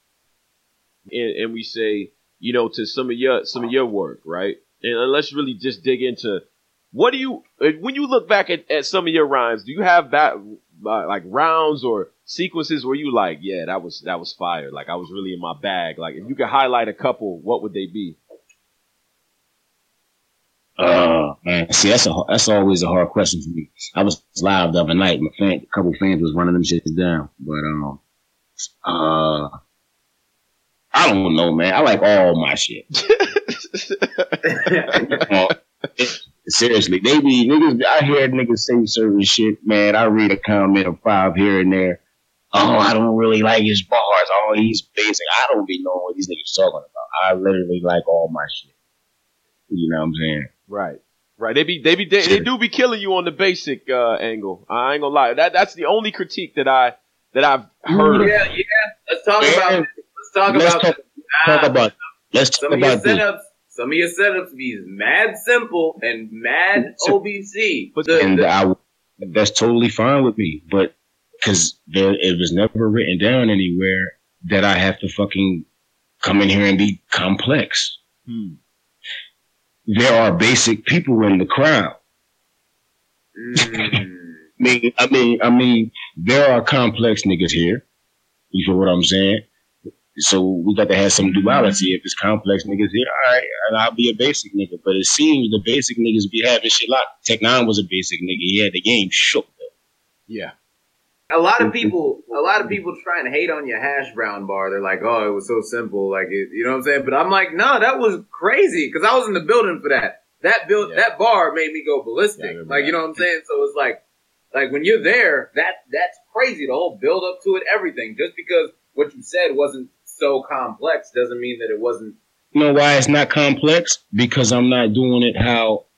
And, and we say, you know, to some of your some of your work, right? And let's really just dig into what do you when you look back at, at some of your rhymes, do you have that uh, like rounds or sequences where you like, yeah, that was that was fire. Like I was really in my bag. Like if you could highlight a couple, what would they be? Uh man, see that's a that's always a hard question for me. I was live the other night. My fan, a couple fans was running them shits down, but um, uh, I don't know, man. I like all my shit. uh, it, Seriously, they be niggas. I hear niggas say certain shit, man. I read a comment of five here and there. Oh, I don't really like his bars. Oh, he's basic. I don't be knowing what these niggas talking about. I literally like all my shit. You know what I'm saying? Right. Right. They be they be they, they do be killing you on the basic uh, angle. I ain't gonna lie. That that's the only critique that I that I've heard. Yeah, yeah. Let's talk yeah. about let's talk let's about talk, talk about let's talk some about of your setups. Some of your setups be mad simple and mad O B C. But the, and the, I, that's totally fine with me. But because there it was never written down anywhere that I have to fucking come in here and be complex. Hmm. There are basic people in the crowd. mm. I mean, I mean, I mean, there are complex niggas here. You feel what I'm saying? So we got to have some duality. If it's complex niggas here, all right, and I'll be a basic nigga. But it seems the basic niggas be having shit like Tech Nine was a basic nigga. He had the game shook though. Yeah. A lot of people, a lot of people try and hate on your hash brown bar. They're like, "Oh, it was so simple," like it, you know what I'm saying. But I'm like, "No, that was crazy," because I was in the building for that. That build, yeah. that bar made me go ballistic. Yeah, like you know what I'm saying. So it's like, like when you're there, that that's crazy. The whole build up to it, everything. Just because what you said wasn't so complex doesn't mean that it wasn't. You know why it's not complex? Because I'm not doing it how.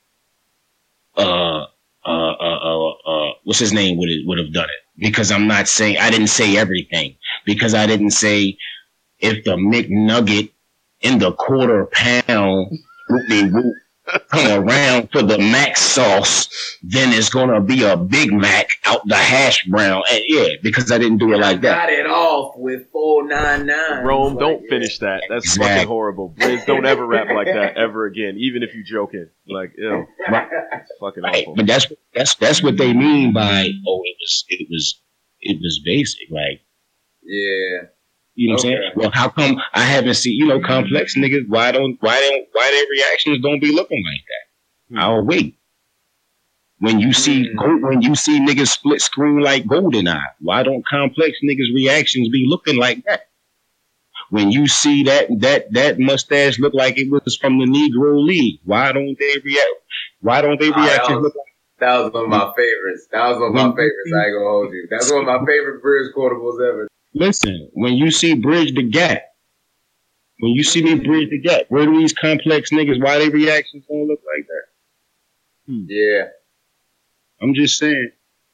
Uh. Uh, uh, uh, uh, what's his name would would have done it? Because I'm not saying I didn't say everything. Because I didn't say if the McNugget in the quarter pound whoop-de-whoop come around for the Mac sauce, then it's gonna be a Big Mac out the hash brown. And yeah, because I didn't do it like that. Got it off with four nine nine. Rome, don't like, finish that. That's exactly. fucking horrible. Briz, don't ever rap like that ever again, even if you joking. Like, ew. Right. It's fucking right. awful. But that's that's that's what they mean by oh, it was it was it was basic. Like, yeah. You know what okay. I'm saying? Well, how come I haven't seen, you know, complex niggas? Why don't, why don't, why their reactions don't be looking like that? Mm. I'll wait. When you see, mm. when you see niggas split screen like GoldenEye, why don't complex niggas reactions be looking like that? When you see that, that, that mustache look like it was from the Negro League, why don't they react? Why don't they react? Oh, look like that was one of my favorites. That was one of my favorites. I ain't gonna hold you. That's one of my favorite British quotables ever. Listen, when you see Bridge the Gap, when you see me bridge the gap, where do these complex niggas, why they reactions gonna look like that? Hmm. Yeah. I'm just saying.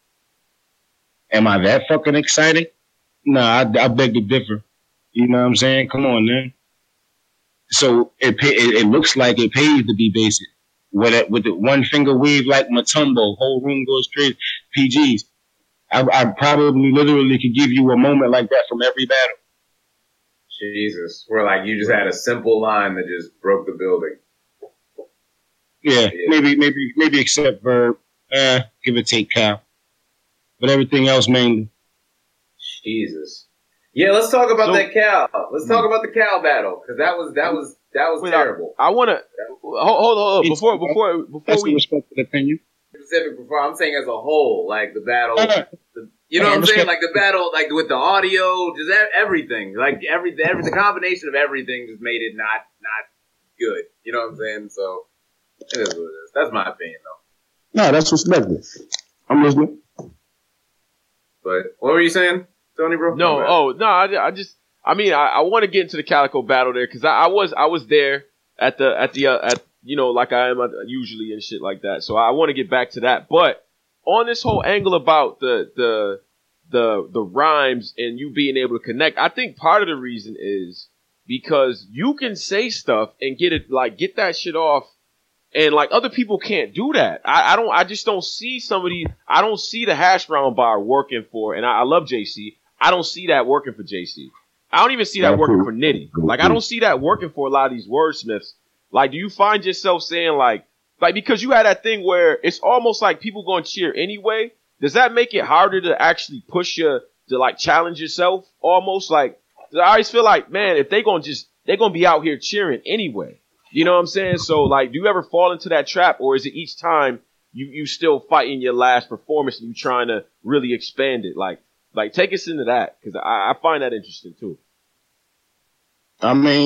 Am I that fucking excited? Nah, I, I beg to differ. You know what I'm saying? Come on, man. So it it, it looks like it pays to be basic. With it, with the one finger wave like Matumbo, whole room goes crazy. P Gs. I, I probably literally could give you a moment like that from every battle. Jesus. Where like you just had a simple line that just broke the building. Yeah, yeah. maybe, maybe, maybe except verb. Eh, give or take Cal. But everything else mainly. Jesus. Yeah, let's talk about so, that Cal. Let's talk about the Cal battle. Cause that was, that was, that was terrible. I, I wanna, hold, hold on, before, before, before That's we. respected opinion. Specific before, I'm saying as a whole, like the battle, the, you know what I'm saying? Like the battle, like with the audio, just everything, like every, every, the combination of everything just made it not, not good. You know what I'm saying? So it is what it is. That's my opinion, though. No, that's respected. I'm listening. But what were you saying, Tony, bro? No, oh no, I, I just, I mean, I, I want to get into the Calico battle there because I, I was, I was there at the, at the, uh, at. You know, like I am usually and shit like that. So I want to get back to that. But on this whole angle about the the the the rhymes and you being able to connect, I think part of the reason is because you can say stuff and get it like get that shit off, and like other people can't do that. I, I don't. I just don't see somebody. I don't see the hash brown bar working for. And I, I love J C. I don't see that working for J C. I don't even see that working for Nitty. Like I don't see that working for a lot of these wordsmiths. Like, do you find yourself saying, like, like, because you had that thing where it's almost like people going to cheer anyway. Does that make it harder to actually push you, to, like, challenge yourself? Almost like, I always feel like, man, if they going to just, they're going to be out here cheering anyway. You know what I'm saying? So, like, do you ever fall into that trap? Or is it each time you, you still fighting your last performance and you trying to really expand it? Like, like take us into that. Because I, I find that interesting, too. I mean...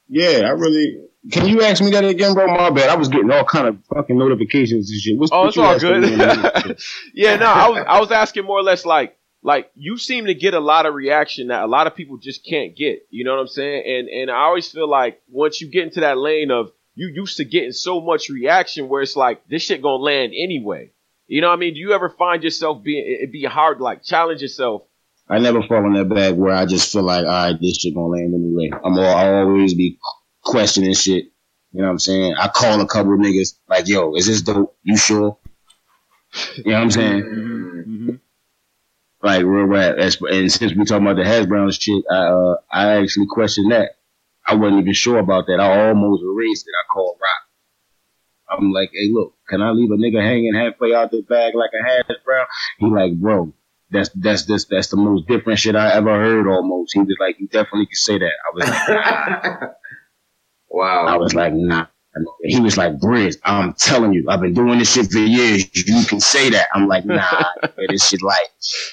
Yeah, I really. Can you ask me that again, bro? My bad. I was getting all kind of fucking notifications and shit. What's, oh, what it's you all asking me? good. yeah, no, I was I was asking more or less like like you seem to get a lot of reaction that a lot of people just can't get. You know what I'm saying? And and I always feel like once you get into that lane of you used to getting so much reaction where it's like this shit gonna land anyway. You know what I mean? Do you ever find yourself being it be hard to like challenge yourself? I never fall in that bag where I just feel like, all right, this shit gonna land anyway. I'm all, I always be questioning shit. You know what I'm saying? I call a couple of niggas like, yo, is this dope? You sure? You know what I'm saying? Mm-hmm. Mm-hmm. Like real rap. And since we talking about the hash brown shit, I uh, I actually questioned that. I wasn't even sure about that. I almost erased it. I called Rock. I'm like, hey, look, can I leave a nigga hanging halfway out the bag like a hash brown? He like, bro, that's that's this that's the most different shit I ever heard. Almost. He was like, you definitely can say that. I was like, nah. Wow. I was like, nah. He was like, Briz, I'm telling you, I've been doing this shit for years. You can say that. I'm like, nah, this shit like,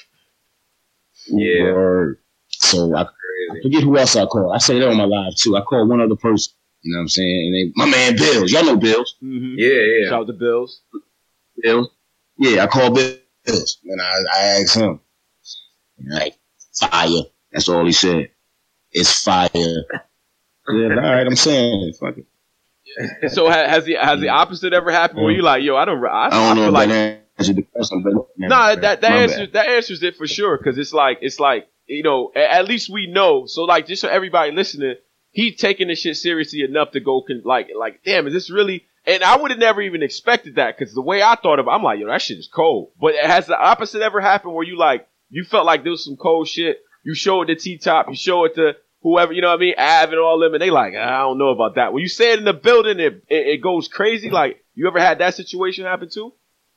yeah. Word. So I, I forget who else I called. I say that on my live too. I called one other person. You know what I'm saying? And they, my man Bills. Y'all know Bills. Mm-hmm. Yeah, yeah. Shout out to Bills. Bills. Yeah, I called Bills. And I, I asked him. Like, fire. That's all he said. It's fire. Yeah, all right, I'm saying it. Fuck it. So has the has the opposite ever happened where you like, yo, I don't, I, I don't I know feel if like, that answers the question, but no, nah, that that answers that answers it for sure because it's like it's like you know at least we know. So like just so everybody listening, he taking this shit seriously enough to go con- like like damn, is this really? And I would have never even expected that because the way I thought of it, I'm like, yo, that shit is cold. But has the opposite ever happened where you like you felt like there was some cold shit? You show it to T-Top, you show it to whoever, you know what I mean, Av and all them, and they like, I don't know about that. When you say it in the building, it, it it goes crazy. Like, you ever had that situation happen too?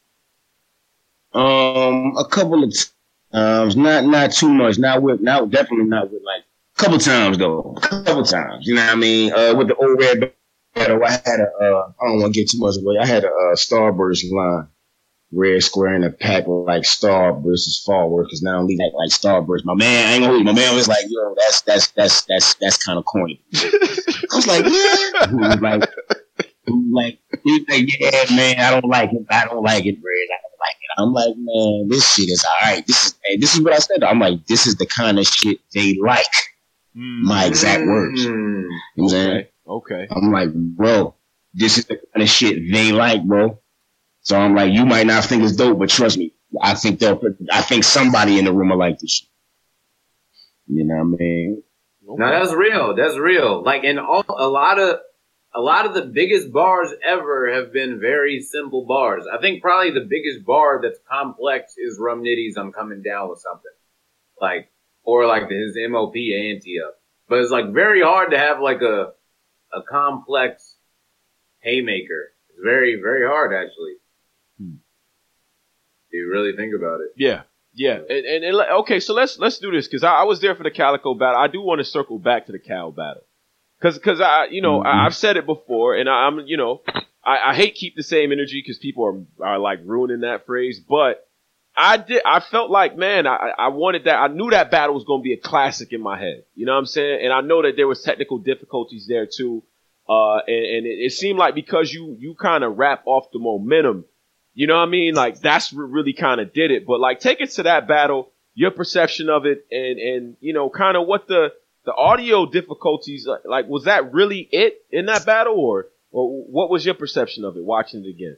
Um, a couple of times, not not too much. Not with, not definitely not with like a couple times though. A couple times, you know what I mean? Uh, with the old red battle, I had a. Uh, I don't want to get too much away. I had a uh, Starburst line. Red square in a pack like Star versus Forward because now only like like Starburst. My man, I ain't gonna hold you. My man was like, yo, that's that's that's that's that's kind of corny. I was like, yeah. He was like, he was like, he was like, yeah, man, I don't like it. I don't like it, Red. I don't like it. I'm like, man, this shit is all right. This is hey, this is what I said. I'm like, this is the kind of shit they like. Mm. My exact words. Mm. You know what I'm saying? Okay. I'm like, bro, this is the kind of shit they like, bro. So I'm like, you might not think it's dope, but trust me, I think they'll. I think somebody in the room will like this shit. You know what I mean? No, that's real. That's real. Like in all, a lot of, a lot of the biggest bars ever have been very simple bars. I think probably the biggest bar that's complex is Rum Nitty's "I'm Coming Down with Something," like or like his M O P ante up. But it's like very hard to have like a, a complex haymaker. It's very, very hard actually. Do you really think about it? Yeah, yeah. And, and, and okay, so let's let's do this because I, I was there for the Calico battle. I do want to circle back to the Cal battle because because I you know mm-hmm. I, I've said it before and I, I'm you know I, I hate keep the same energy because people are are like ruining that phrase, but I did I felt like man I I wanted that I knew that battle was going to be a classic in my head. You know what I'm saying? And I know that there was technical difficulties there too, uh, and, and it, it seemed like because you you kind of wrap off the momentum. You know what I mean? Like, that's what really kind of did it. But, like, take it to that battle, your perception of it, and, and you know, kind of what the, the audio difficulties, like, was that really it in that battle? Or or what was your perception of it, watching it again?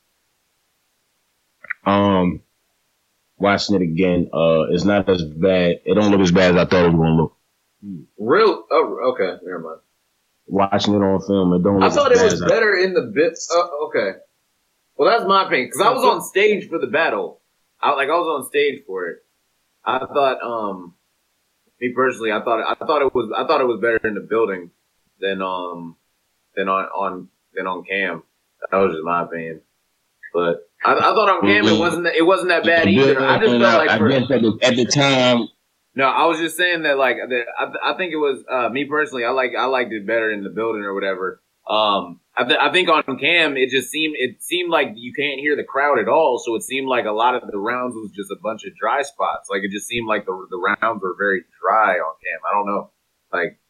Um, watching it again, uh, it's not as bad. It don't look as bad as I thought it was going to look. Hmm. Real? Oh, okay. Never mind. Watching it on film, it don't look I thought as it bad was as better I- in the bits. Uh, okay. Well, that's my opinion, because I was on stage for the battle. I, like, I was on stage for it. I thought, um, me personally, I thought, I thought it was, I thought it was better in the building than, um, than on, on, than on cam. That was just my opinion. But I, I thought on cam it wasn't, it wasn't that bad either. I just felt like, I for, guess at the, at the time. No, I was just saying that, like, that I, I think it was, uh, me personally, I like, I liked it better in the building or whatever. Um, I, th- I think on cam, it just seemed, it seemed like you can't hear the crowd at all. So it seemed like a lot of the rounds was just a bunch of dry spots. Like it just seemed like the, the rounds were very dry on cam. I don't know. Like,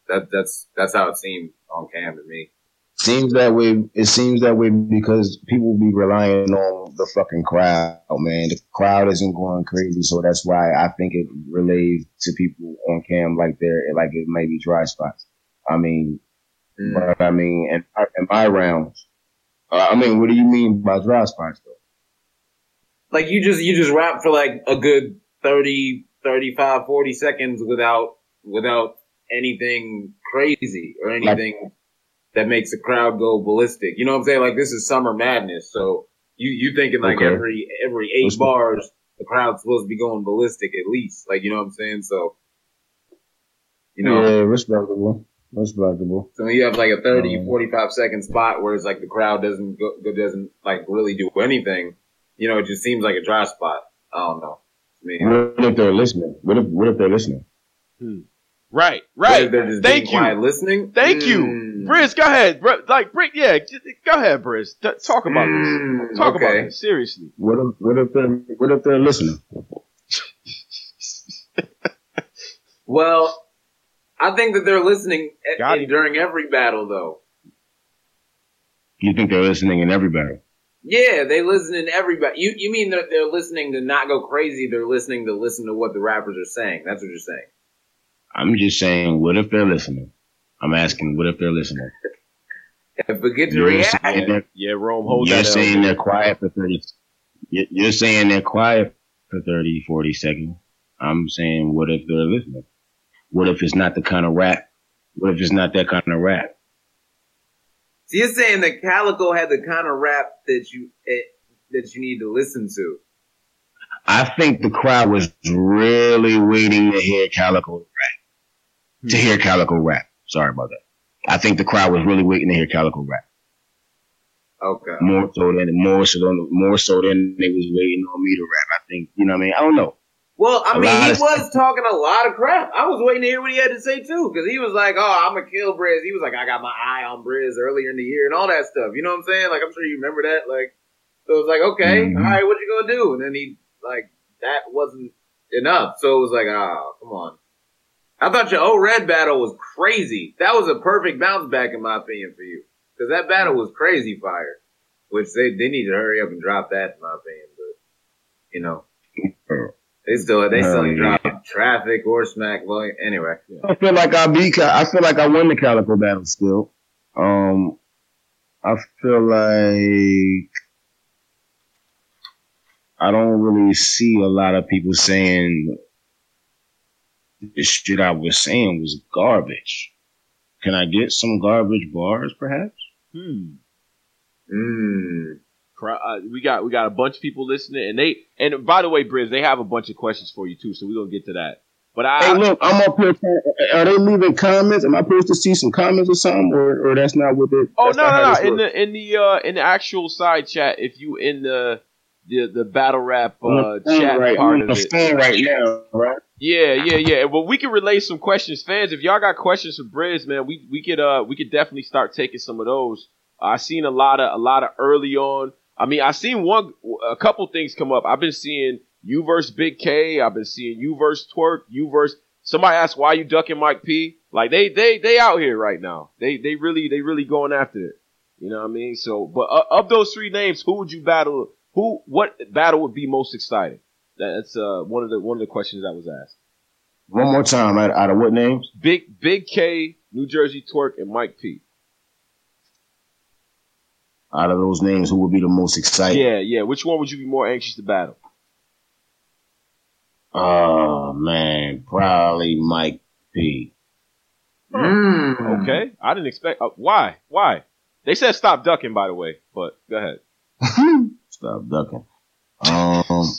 That that's that's how it seemed on cam to me. Seems that way. It seems that way because people be relying on the fucking crowd, man. The crowd isn't going crazy, so that's why I think it relays to people on cam like they're like it may be dry spots. I mean, mm. but I mean, in, in my rounds, uh, I mean, what do you mean by dry spots though? Like you just you just rap for like a good thirty, thirty-five, forty seconds without without anything crazy or anything. Like, that makes the crowd go ballistic. You know what I'm saying? Like, this is Summer Madness. So you, you thinking like okay. every, every eight What's bars, the-, the crowd's supposed to be going ballistic at least. Like, you know what I'm saying? So, you know. Yeah, respectable. Respectable. So you have like a thirty, um, forty-five second spot where it's like the crowd doesn't go, doesn't like really do anything. You know, it just seems like a dry spot. I don't know. I mean, what if they're listening? What if, what if they're listening? Hmm. Right, right. Thank you. Listening. Thank mm. you, Briz. Go ahead, Br- like Brick. Yeah, go ahead, Briz. T- talk about mm, this. Talk okay. about this seriously. What if, what if they're, what if they're listening? Well, I think that they're listening at, in, during every battle, though. You think they're listening in every battle? Yeah, they listen in every battle. You you mean that they're listening to not go crazy? They're listening to listen to what the rappers are saying. That's what you're saying. I'm just saying, what if they're listening? I'm asking, what if they're listening? Forget to react. Yeah, Rome, hold You're that saying out. They're quiet for thirty. You're saying they're quiet for thirty, forty seconds. I'm saying, what if they're listening? What if it's not the kind of rap? What if it's not that kind of rap? So you're saying that Calico had the kind of rap that you eh, that you need to listen to? I think the crowd was really waiting to hear Calico rap. To hear Calico rap. Sorry about that. I think the crowd was really waiting to hear Calico rap. Okay. More so than more so than more so than they was waiting on me to rap. I think, you know what I mean? I don't know. Well, I a mean, he was st- talking a lot of crap. I was waiting to hear what he had to say too, because he was like, "Oh, I'm gonna kill Briz." He was like, "I got my eye on Briz earlier in the year and all that stuff." You know what I'm saying? Like, I'm sure you remember that. Like, so it was like, "Okay, mm-hmm. all right, what you gonna do?" And then he like that wasn't enough. So it was like, "Oh, come on." I thought your O-Red battle was crazy. That was a perfect bounce back, in my opinion, for you. Because that battle was crazy fire. Which they, they need to hurry up and drop that, in my opinion. But, you know, they still they still ain't drop Traffic or Smack Volume. Anyway. I feel like I beat, I feel like I won the Calico battle still. Um, I feel like I don't really see a lot of people saying the shit I was saying was garbage. Can I get some garbage bars, perhaps? Hmm. Hmm. Uh, we got we got a bunch of people listening, and they and by the way, Briz, they have a bunch of questions for you too, so we're gonna get to that. But I hey, look, I'm up here. Are they leaving comments? Am I supposed to see some comments or something, or, or that's not what they? Oh no, no, no! In the in the uh, in the actual side chat, if you in the the the battle rap uh, chat right, part of it, it, right now, right? Yeah, yeah, yeah. Well, we can relay some questions, fans. If y'all got questions for Briz, man, we we could uh we could definitely start taking some of those. Uh, I seen a lot of a lot of early on. I mean, I seen one a couple things come up. I've been seeing you versus Big K. I've been seeing you versus Twerk. You versus somebody asked why you ducking Mike P. Like they they they out here right now. They they really they really going after it. You know what I mean? So, but uh, of those three names, who would you battle? Who what battle would be most exciting? That's uh one of the one of the questions that was asked. One more time, out, out of what names? Big Big K, New Jersey Twerk, and Mike P. Out of those names, who would be the most exciting? Yeah, yeah. Which one would you be more anxious to battle? Oh man, probably Mike P. Huh. Mm. Okay, I didn't expect. Uh, why? Why? They said stop ducking, by the way. But go ahead. Stop ducking. Um.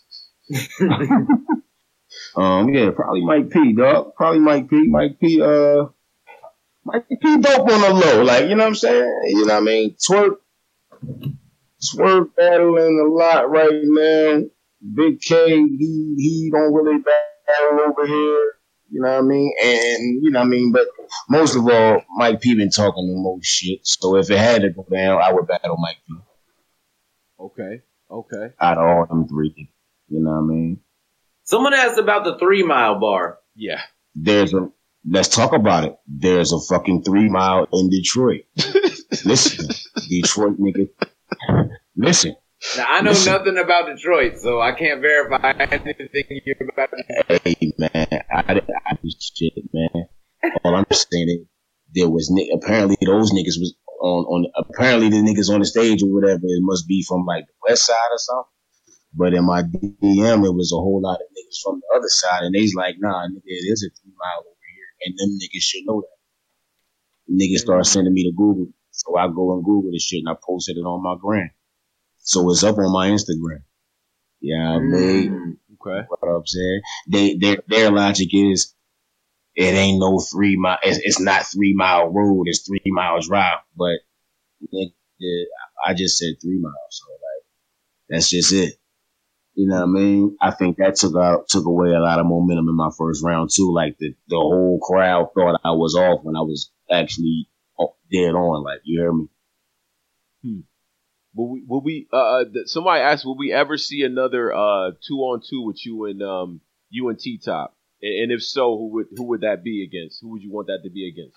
um. Yeah, probably Mike P. Dog. Probably Mike P. Mike P. Uh. Mike P. Dope on the low, like you know what I'm saying. You know what I mean. Twerk. Twerk battling a lot right now. Big K, he he don't really battle over here. You know what I mean? And you know what I mean. But most of all, Mike P. been talking the most shit. So if it had to go down, I would battle Mike P. Okay. Okay. Out of all them three, you know what I mean? Someone asked about the three mile bar. Yeah. There's a let's talk about it. There's a fucking three mile in Detroit. Listen, Detroit nigga. Listen. Now, I know listen. nothing about Detroit, so I can't verify anything you're about to say. Hey, man. I didn't I do shit, man. All I'm saying is there was, apparently those niggas was on, on, apparently the niggas on the stage or whatever, it must be from like the west side or something. But in my D M, it was a whole lot of niggas from the other side, and they's like, nah, nigga, it is a three mile over here, and them niggas should know that. Niggas start sending me to Google, so I go and Google this shit, and I posted it on my gram. So it's up on my Instagram. Yeah, I mean, okay. What I'm saying, they their their logic is it ain't no three mile. It's, it's not three mile road. It's three mile drive. But nigga, I just said three miles, so like that's just it. You know what I mean? I think that took out took away a lot of momentum in my first round too. Like the the whole crowd thought I was off when I was actually dead on. Like, you hear me? Hmm. Will we? Will we? Uh, somebody asked, will we ever see another uh two on two with you and um you and T Top? And, and if so, who would who would that be against? Who would you want that to be against?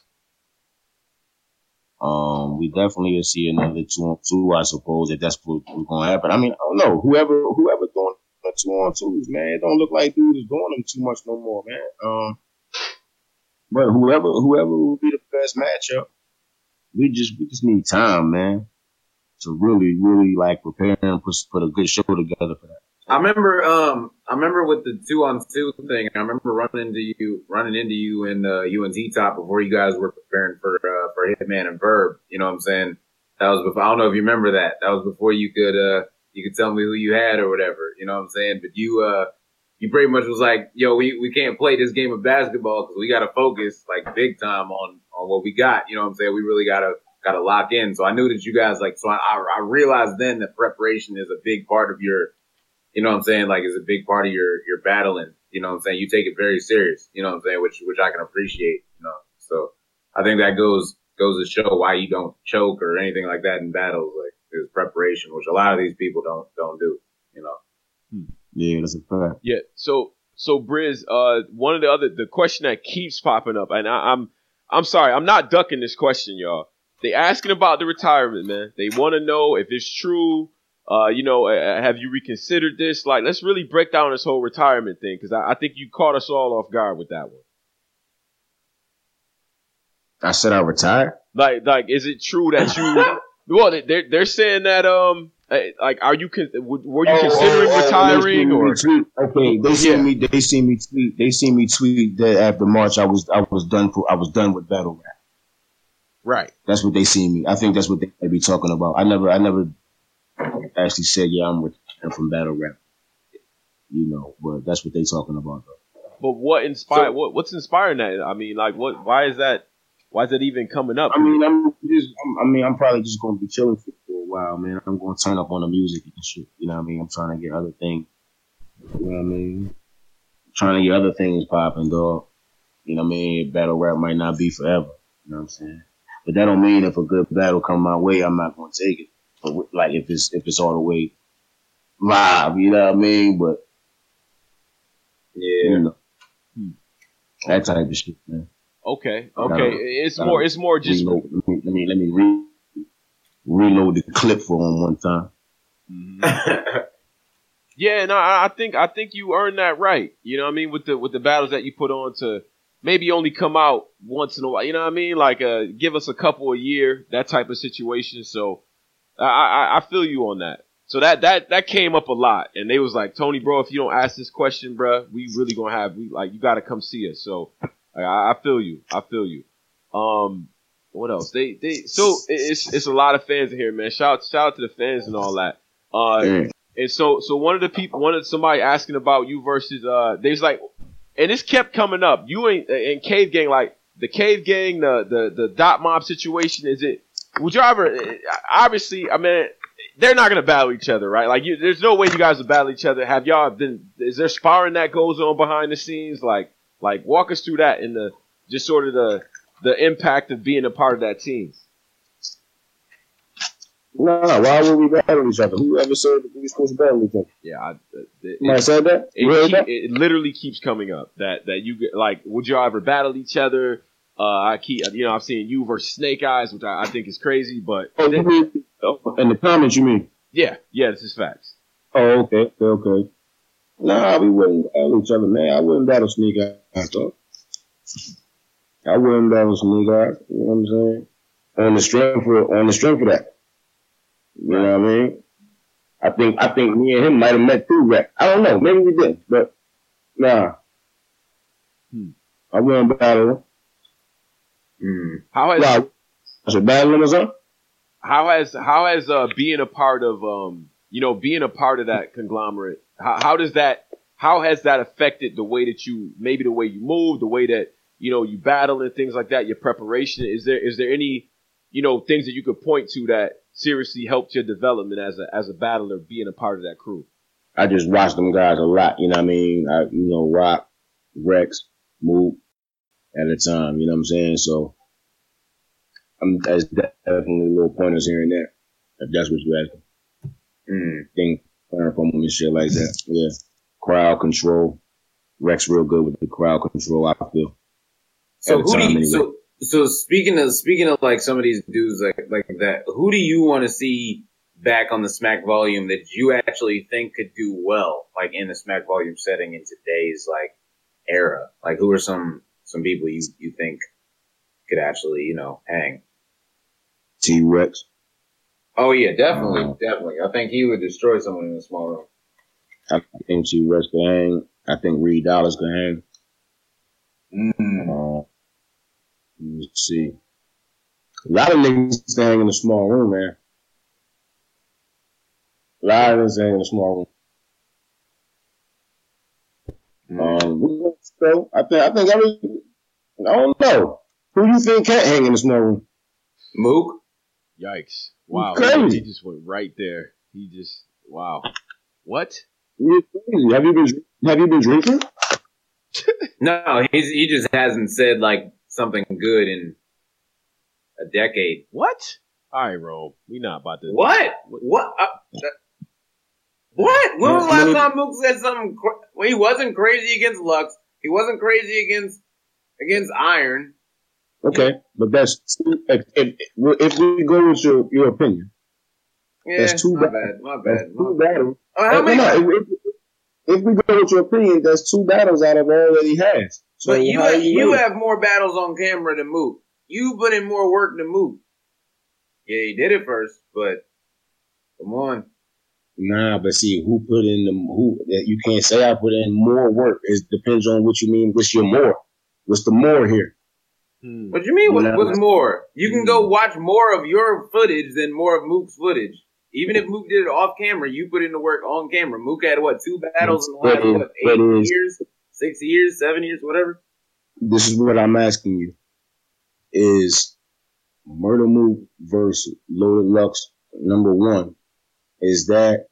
Um, we definitely will see another two on two, I suppose, if that's what's gonna happen. I mean, I don't know. Whoever whoever doing the two on twos, man, it don't look like dude is doing them too much no more, man. Um, but whoever whoever will be the best matchup, we just we just need time, man, to really really like prepare and put put a good show together for that. I remember, um, I remember with the two on two thing. I remember running into you, running into you and uh, you and T Top before you guys were preparing for uh, for Hitman and Verb. You know what I'm saying? That was before. I don't know if you remember that. That was before you could uh you could tell me who you had or whatever. You know what I'm saying? But you uh you pretty much was like, yo, we we can't play this game of basketball because we got to focus like big time on on what we got. You know what I'm saying? We really gotta gotta lock in. So I knew that you guys like. So I I realized then that preparation is a big part of your. You know what I'm saying? Like, it's a big part of your, your battling. You know what I'm saying? You take it very serious. You know what I'm saying? Which, which I can appreciate, you know? So I think that goes, goes to show why you don't choke or anything like that in battles. Like, there's preparation, which a lot of these people don't, don't do, you know? Hmm. Yeah, that's a fact. Yeah. So, so Briz, uh, one of the other, the question that keeps popping up, and I, I'm, I'm sorry, I'm not ducking this question, y'all. They asking about the retirement, man. They want to know if it's true. Uh, you know, uh, have you reconsidered this? Like, let's really break down this whole retirement thing, because I, I think you caught us all off guard with that one. I said I retired? Like, like, is it true that you? Well, they're they're saying that um, like, are you con- were you considering oh, oh, retiring or? Okay, they see yeah. me. They see me tweet. They see me tweet that after March, I was I was done for. I was done with battle rap. Right. That's what they see me. I think that's what they may be talking about. I never. I never. Actually said, yeah, I'm retiring from battle rap, you know, but that's what they talking about, though. But what inspired? So, what what's inspiring that? I mean, like, what? Why is that? Why is that even coming up? I mean, I'm just, I'm, I mean, I'm probably just gonna be chilling for, for a while, man. I'm gonna turn up on the music and shit. You know what I mean? I'm trying to get other things. You know what I mean? I'm trying to get other things popping, dog. You know what I mean? Battle rap might not be forever. You know what I'm saying? But that don't mean if a good battle come my way, I'm not gonna take it. But like if it's if it's all the way live, you know what I mean? But yeah, you know, hmm. that type of shit, man. Okay, okay, it's more it's more just reload, let me let me, let me re- reload the clip for him one time. Mm-hmm. Yeah, no, I think I think you earned that right. You know what I mean? With the with the battles that you put on to maybe only come out once in a while. You know what I mean? Like uh, give us a couple a year, that type of situation. So. I, I I feel you on that. So that that that came up a lot, and they was like, Tony, bro, if you don't ask this question, bro, we really gonna have we like you got to come see us. So I, I feel you. I feel you. Um, what else? They they so it's it's a lot of fans in here, man. Shout shout out to the fans and all that. Uh, mm. and so so one of the people, one of somebody asking about you versus uh, they was like, and this kept coming up. You ain't and Cave Gang, like the Cave Gang, the the the Dot Mob situation. Is it? Would you ever, obviously, I mean, they're not going to battle each other, right? Like, you, there's no way you guys will battle each other. Have y'all been, is there sparring that goes on behind the scenes? Like, like walk us through that and the, just sort of the, the impact of being a part of that team. Nah, why would we battle each other? Who ever said that we were supposed to battle each other? Yeah, I, it, Somebody said that? it, Really? keep, it literally keeps coming up that that you get like, would y'all ever battle each other? Uh, I keep, you know, I'm seeing you versus Snake Eyes, which I, I think is crazy, but Oh, you mean, oh, in the comments, you mean? yeah, yeah, this is facts. Oh, okay, okay, okay. Nah, we wouldn't battle each other, man. I wouldn't battle Sneak Eyes, though. I wouldn't battle Sneak Eyes. You know what I'm saying? On the strength of, on the strength of that. You know what I mean? I think, I think me and him might have met through rap. I don't know. Maybe we did, but nah. Hmm. I wouldn't battle him. Hmm. How has Nah, I should battle him or something? how has how has uh, being a part of um you know being a part of that conglomerate, how, how does that how has that affected the way that you maybe the way you move, the way that you know you battle and things like that, your preparation? Is there is there any you know things that you could point to that seriously helped your development as a as a battler, being a part of that crew? I just watch them guys a lot, you know what I mean? I, you know, Rock, Rex, Mook at a time, you know what I'm saying? So, I'm, that's definitely little pointers here and there, if that's what you're asking. Mm. Thing, learn from them and shit like that. Yeah. Crowd control. Rex real good with the crowd control, I feel. So At who the do time, you, anyway. so so speaking of speaking of like some of these dudes like like that, who do you want to see back on the Smack Volume that you actually think could do well, like in the Smack Volume setting in today's like era? Like who are some some people you you think could actually you know hang? T-Rex. Oh yeah, definitely, Uh, definitely. I think he would destroy someone in a small room. I think T-Rex can hang. I think Reed Dollars can hang. Mm. Uh, let's see. A lot of niggas can hang in a small room, man. A lot of niggas hang in a small room. Mm. Um, so I think I think every I don't know who you think can't hang in a small room. Mook. Yikes! Wow, Crazy. he, he just went right there. He just wow. What? You're crazy. Have you been Have you been drinking? No, he's he just hasn't said like something good in a decade. What? All right, Rome. We not about to. What? What? Uh, that- what? When was the last time Mook said something? Cra- well, he wasn't crazy against Lux. He wasn't crazy against against Iron. Okay, but that's two, if, if, if we go with your, your opinion, Yeah, that's two my bad. bad. My That's bad. two My bad. battles. Oh, how Uh, many? no, no, if, if, if we go with your opinion, that's two battles out of all that he has. So But you how have, you rate it? have more battles on camera than Mook. You put in more work than Mook. Yeah, he did it first, but come on. Nah, but see, who put in the who? You can't say I put in more work. It depends on what you mean. What's your more? What's the more here? Hmm. What do you mean? What, You know? what's more? You can go watch more of your footage than more of Mook's footage. Even if Mook did it off camera, you put in the work on camera. Mook had what, two battles in the last But it- what, but eight it's- years, six years, seven years, whatever. This is what I'm asking you: is Murder Mook versus Loaded Lux number one? Is that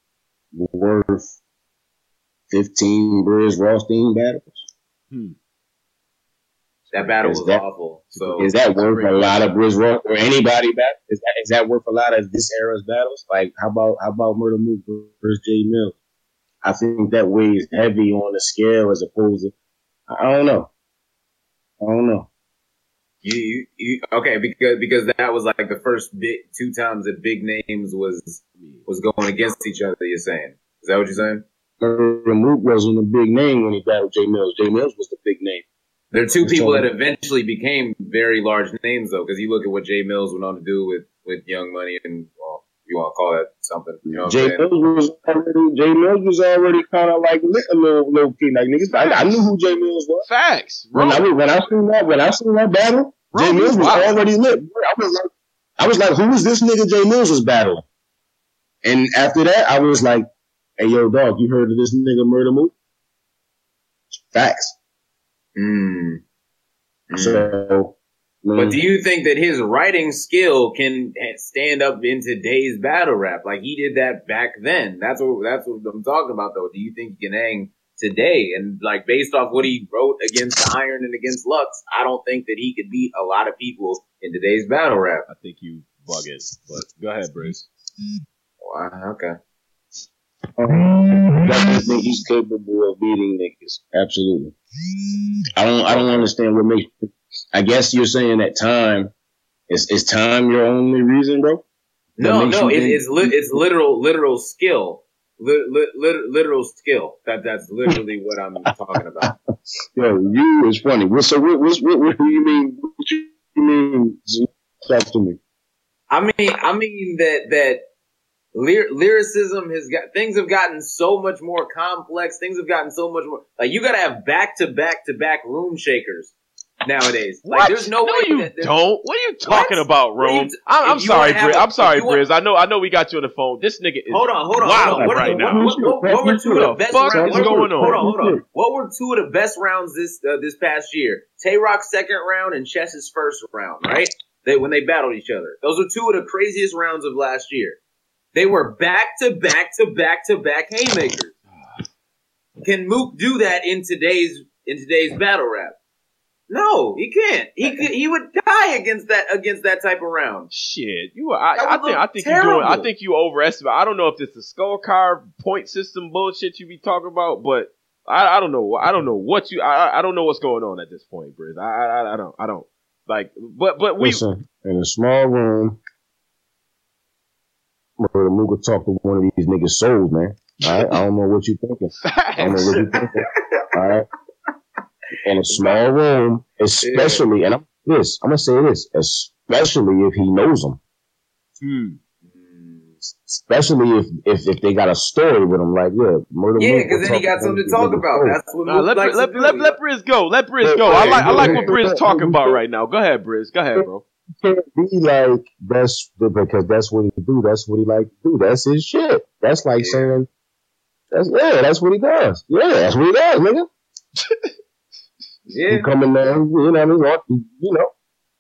worth fifteen Briz Rothstein battles? Hmm. That battle Is was that- awful. So Is that worth great a lot of Briz Roth or anybody battle? Is that, is that worth a lot of this era's battles? Like how about how about Murder Mook versus J Mills? I think that weighs heavy on the scale as opposed to I don't know. I don't know. you, you, you okay because because that was like the first big two times that big names was was going against each other. You're saying is that what you're saying? Murder Mook wasn't a big name when he battled J Mills. J Mills was the big name. There are two That's people all. that eventually became very large names, though, because you look at what Jay Mills went on to do with, with Young Money and, well, you want to call that something. You know what J I'm saying? Mills was already J Mills was already kind of like lit a little low key. Like niggas, I, I knew who J Mills was. Facts. When I Rome. when I seen that when I seen that battle, Bro, J Mills was wow. already lit. I was like, I was like, who was this nigga J Mills was battling? And after that, I was like, hey yo, dog, you heard of this nigga Murder Mook? Facts. Mm. Mm. So, man, But do you think that his writing skill can stand up in today's battle rap? Like he did that back then. That's what that's what I'm talking about, though. Do you think he can hang today? And like based off what he wrote against Iron and against Lux, I don't think that he could beat a lot of people in today's battle rap. I think you bugging. But go ahead, Briz. Wow. Okay. Um, definitely think he's capable of beating niggas. Absolutely. I don't. I don't understand what makes. I guess you're saying that time is is time your only reason, bro? No, no. It, it's li- it's literal literal skill. Li- li- lit- literal skill. That that's literally what I'm talking about. Yo, you is funny. What, so what, what, what, what do you mean? What you mean? Talk to me. I mean, I mean that that lyr- lyricism has got things have gotten so much more complex. Things have gotten so much more like you got to have back to back to back room shakers nowadays. Like What? there's no, no way you that, that, don't. What are you talking what? about, Rome? T- I'm, I'm sorry, Briz. I'm sorry, want, Briz. I know, I know, we got you on the phone. This nigga is hold on, hold on, wild hold on. What, right what, now. what, what, what were two of the best fuck rounds? is going on? Hold on, hold on. What were two of the best rounds this uh, this past year? Tay Rock's second round and Chess's first round, right? They when they battled each other. Those are two of the craziest rounds of last year. They were back to back to back to back haymakers. Can Mook do that in today's in today's battle rap? No, he can't. He could, he would die against that against that type of round. Shit, you. I, I think I think you doing. I think you overestimate. I don't know if it's the scorecard point system bullshit you be talking about, but I, I don't know. I don't know what you. I I don't know what's going on at this point, Briz. I I, I don't. I don't like. But but we. Listen, in a small room, where Mook could talk to one of these niggas' souls, man. All right, I don't know what you thinking. I don't know what you thinking. All right. In a small room, especially, yeah. and I'm this, I'm gonna say this, especially if he knows them. Hmm. Especially if, if if they got a story with him, like yeah, murder. Yeah, because then he got something to talk about. That's what. Nah, let let, let, let, let Briz go. Let Briz go. I like I like what Briz talking about right now. Go ahead, Briz. Go ahead, bro. Can't be like that's because that's what he do. That's what he like to do. That's his shit. That's like yeah. saying, that's yeah, that's what he does. Yeah, that's what he does, nigga. Yeah, he coming down, you know, you know.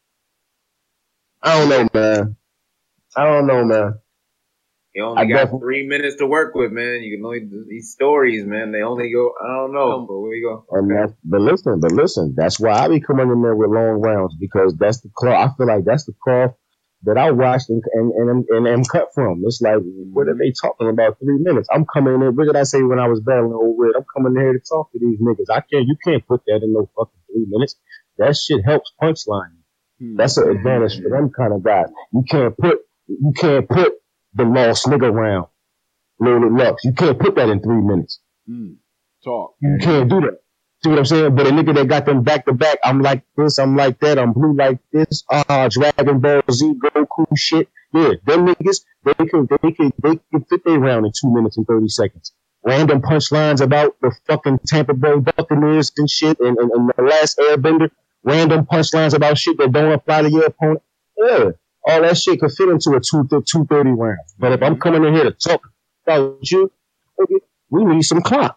I don't know, man. I don't know, man. You only I got definitely. three minutes to work with, man. You can only do these stories, man. They only go. I don't know, but where you go? And okay. that's, but listen, but listen. That's why I be coming in there with long rounds because that's the cloth. I feel like that's the cloth that I watched and and and, and am cut from. It's like, what are they talking about? Three minutes. I'm coming in there. What did I say when I was battling over with? I'm coming in here to talk to these niggas. I can't. You can't put that in no fucking three minutes. That shit helps punchline. Hmm. That's an advantage for them kind of guys. You can't put. You can't put the lost nigga round. Lil Lux. You can't put that in three minutes. Hmm. Talk. You can't do that. See what I'm saying? But a nigga that got them back to back, I'm like this, I'm like that, I'm blue like this, ah, uh, Dragon Ball Z, Goku shit. Yeah, them niggas, they can, they can, they can fit their round in two minutes and thirty seconds. Random punchlines about the fucking Tampa Bay Buccaneers and shit, and, and, and the last Airbender. Random punchlines about shit that don't apply to your opponent. Yeah, all that shit could fit into a two two thirty round. But if I'm coming in here to talk about you, okay, we need some clock.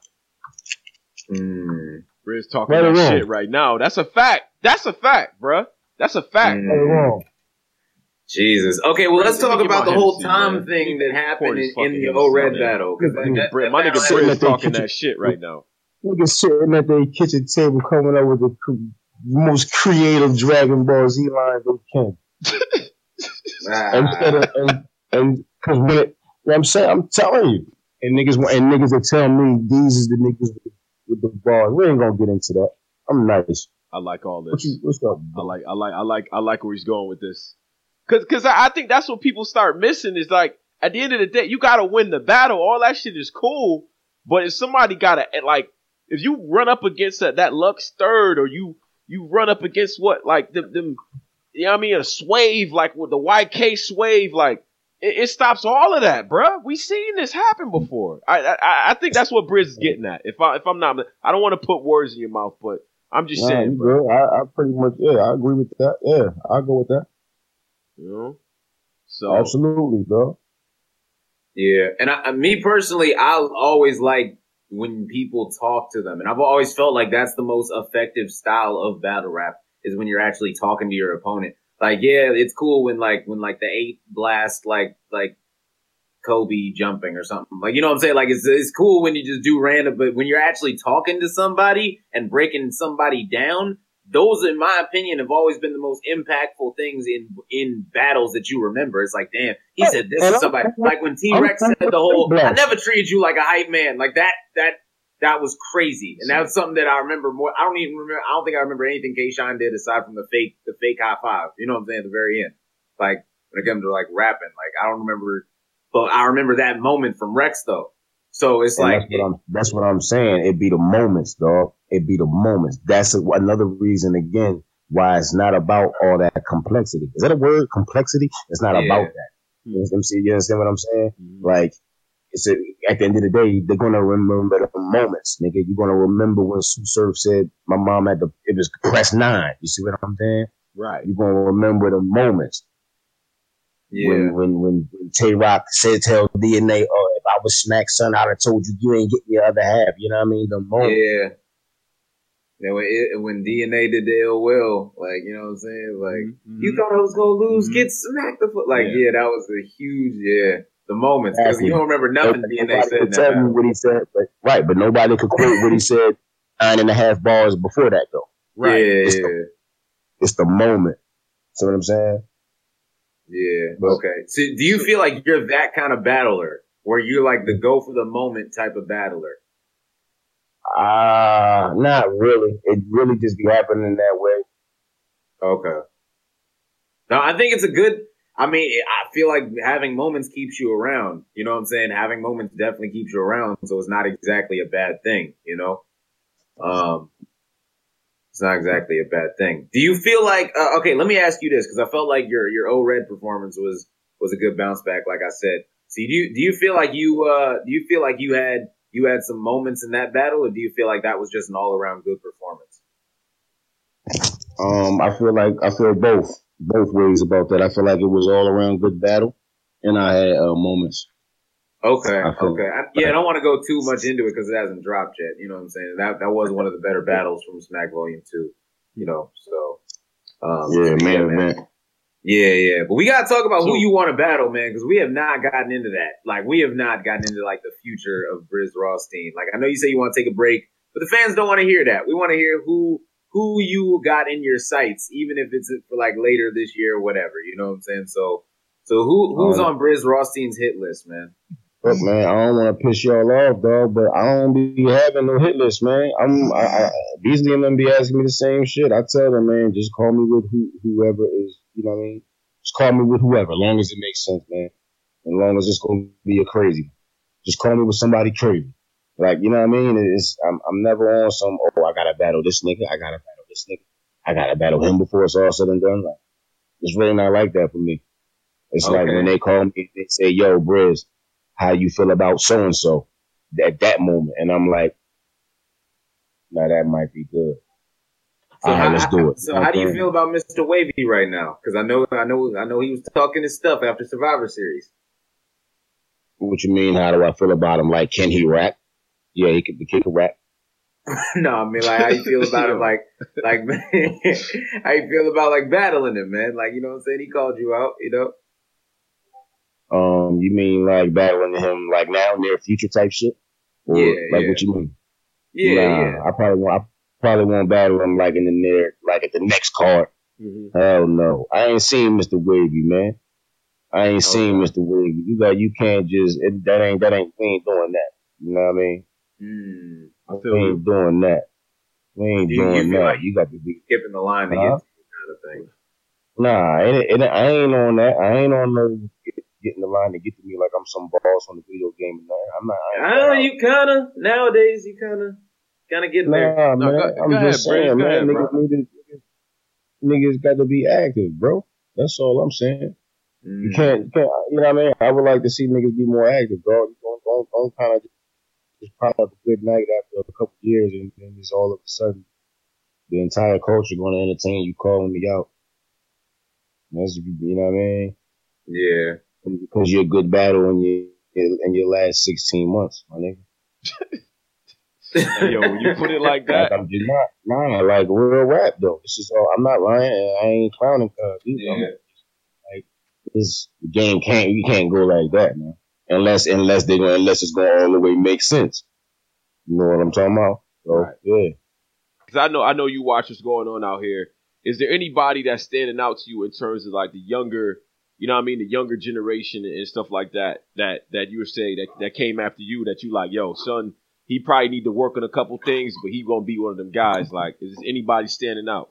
Mm. Briz talking right that wrong. Shit right now. That's a fact. That's a fact, bruh. That's a fact. Mm. Jesus. Okay, well, let's talk about the whole time thing that happened in, in the O-Red battle. Because my nigga Briz talking that shit right now. Niggas sitting at their kitchen table coming up with the most creative Dragon Ball Z lines they can. ah. Instead of, and, and, cause when it, you know I'm saying, I'm telling you. And niggas, and niggas that tell me these is the niggas with, with the bars. We ain't gonna get into that. I'm nice. I like all this. What you, what's up? I like, I like, I like, I like where he's going with this. Cause, cause I, I think that's what people start missing is like, at the end of the day, you gotta win the battle. All that shit is cool. But if somebody gotta, like, if you run up against that, that Lux third, or you, you run up against what, like, them, them, you know what I mean? A Swave, like with the Y K Swave, like, it, it stops all of that, bruh. We seen this happen before. I, I, I think that's what Briz is getting at. If I, if I'm not, I don't want to put words in your mouth, but I'm just nah, saying, bro. I, I pretty much, yeah, I agree with that. Yeah, I'll go with that. You know? So. Absolutely, bro. Yeah. And I, me personally, I always like when people talk to them. And I've always felt like that's the most effective style of battle rap is when you're actually talking to your opponent. Like, yeah, it's cool when like, when like the eight blast, like, like Kobe jumping or something. Like, you know what I'm saying? Like, it's, it's cool when you just do random, but when you're actually talking to somebody and breaking somebody down, those, in my opinion, have always been the most impactful things in in battles that you remember. It's like, damn, he said this to somebody. Like when T-Rex said the whole, I never treated you like a hype man. Like that, that, that was crazy. And that was something that I remember more. I don't even remember, I don't think I remember anything K-Shine did aside from the fake, the fake high five. You know what I'm saying? At the very end. Like when it comes to like rapping, like I don't remember, but I remember that moment from Rex though. So it's and like that's what, I'm, that's what I'm saying. It be the moments, dog. It be the moments. That's a, another reason again why it's not about all that complexity. Is that a word? Complexity? It's not yeah. about that. You understand, you understand what I'm saying? Mm-hmm. Like it's a, at the end of the day, they're gonna remember the moments, nigga. You're gonna remember when Sue Surf said, "My mom had the it was press nine." You see what I'm saying? Right. You're gonna remember the moments. Yeah. When when when, when Tay Rock said, "Tell D N A, oh, if I was Smack Son, I'd have told you you ain't getting your other half." You know what I mean? The moment. Yeah. Yeah, when, it, when D N A did the ill will, like, you know what I'm saying? Like, mm-hmm. you thought I was going to lose, mm-hmm. get smacked the foot. Like, yeah. yeah, that was a huge, yeah, the moments. Because you don't remember nothing nobody, D N A said in that tell battle. Me what he said, but, right, but nobody could quote what he said nine and a half bars before that, though. Right. Yeah, it's yeah. The, it's the moment. See what I'm saying? Yeah, but, okay. So do you feel like you're that kind of battler, where you're like the go for the moment type of battler? Ah, uh, not really. It really just be happening that way. Okay. No, I think it's a good. I mean, I feel like having moments keeps you around. You know what I'm saying? Having moments definitely keeps you around, so it's not exactly a bad thing. You know, um, it's not exactly a bad thing. Do you feel like? Uh, okay, let me ask you this, because I felt like your your O-Red performance was was a good bounce back. Like I said, so do you do you feel like you uh do you feel like you had you had some moments in that battle, or do you feel like that was just an all around good performance? Um, I feel like I feel both both ways about that. I feel like it was all around good battle, and I had uh, moments. Okay, okay, I, yeah. I don't want to go too much into it because it hasn't dropped yet. You know what I'm saying? That that was one of the better battles from Smack Volume Two. You know, so um, yeah, man, yeah, man, man. Yeah, yeah. But we gotta talk about who you want to battle, man, because we have not gotten into that. Like, we have not gotten into like the future of Briz Rothstein. Like, I know you say you want to take a break, but the fans don't want to hear that. We want to hear who. who you got in your sights, even if it's for like later this year or whatever, you know what I'm saying? So, so who who's um, on Briz Rothstein's hit list, man? Look, man, I don't want to piss y'all off, dog, but I don't be having no hit list, man. I'm, I, I, Beasley and them be asking me the same shit. I tell them, man, just call me with who, whoever is, you know what I mean? Just call me with whoever, as long as it makes sense, man. As long as it's gonna be a crazy. Just call me with somebody crazy. Like, you know what I mean? It's, I'm, I'm never on some, oh, I gotta battle this nigga, I gotta battle this nigga, I gotta battle him before it's all said and done. Like, it's really not like that for me. It's okay. Like when they call me, they say, yo, Briz, how you feel about so-and-so at that moment? And I'm like, now that might be good. So all right, how, let's do it. So how do you feel about Mister Wavy right now? Because I know, I know, I know he was talking his stuff after Survivor Series. What you mean? How do I feel about him? Like, can he rap? Yeah, he could, he could rap. No, I mean, like, how you feel about him? Like, like, how you feel about like battling him, man? Like, you know what I'm saying? He called you out, you know. Um, you mean like battling him like now, near future type shit? Or yeah, like yeah. what you mean? Yeah, nah, yeah. I probably won't. I probably won't battle him like in the near, like at the next card. Mm-hmm. Hell no, I ain't seen Mister Wavy, man. I ain't okay. seen Mister Wavy. You got, you can't just it, that ain't that ain't we ain't doing that. You know what I mean? Mm, I feel we ain't you. doing that. We ain't you, doing you that. Like you got to be skipping the line to huh? get to you kind of thing. Nah, it, it, I ain't on that. I ain't on no getting the line to get to me like I'm some boss on the video game. I'm not. I, I don't know. You kind of nowadays. You kind of kind of getting nah, there. Man, no, go, I'm go just ahead, saying, Briz, man. ahead, niggas, need to, niggas got to be active, bro. That's all I'm saying. Mm. You can't, you can't. You know what I mean? I would like to see niggas be more active, bro. Don't don't, don't kind of just, just pop up a good night after a couple of years and then just all of a sudden the entire culture going to entertain you calling me out. That's, you know what I mean? Yeah. Because you're a good battle in your in your last sixteen months, my nigga. Hey, yo, when you put it like that, like I'm just not nah, like real rap though. This is all. I'm not lying. I ain't clowning. Cause yeah. I'm, like this the game can't. You can't go like that, man. Unless unless they go unless it's going all the way make sense. You know what I'm talking about? So, right. Yeah. because I know I know you watch what's going on out here. Is there anybody that's standing out to you in terms of like the younger, you know what I mean, the younger generation and stuff like that, that that you were saying that, that came after you that you like, yo, son, he probably need to work on a couple things, but he gonna be one of them guys. Like, is anybody standing out?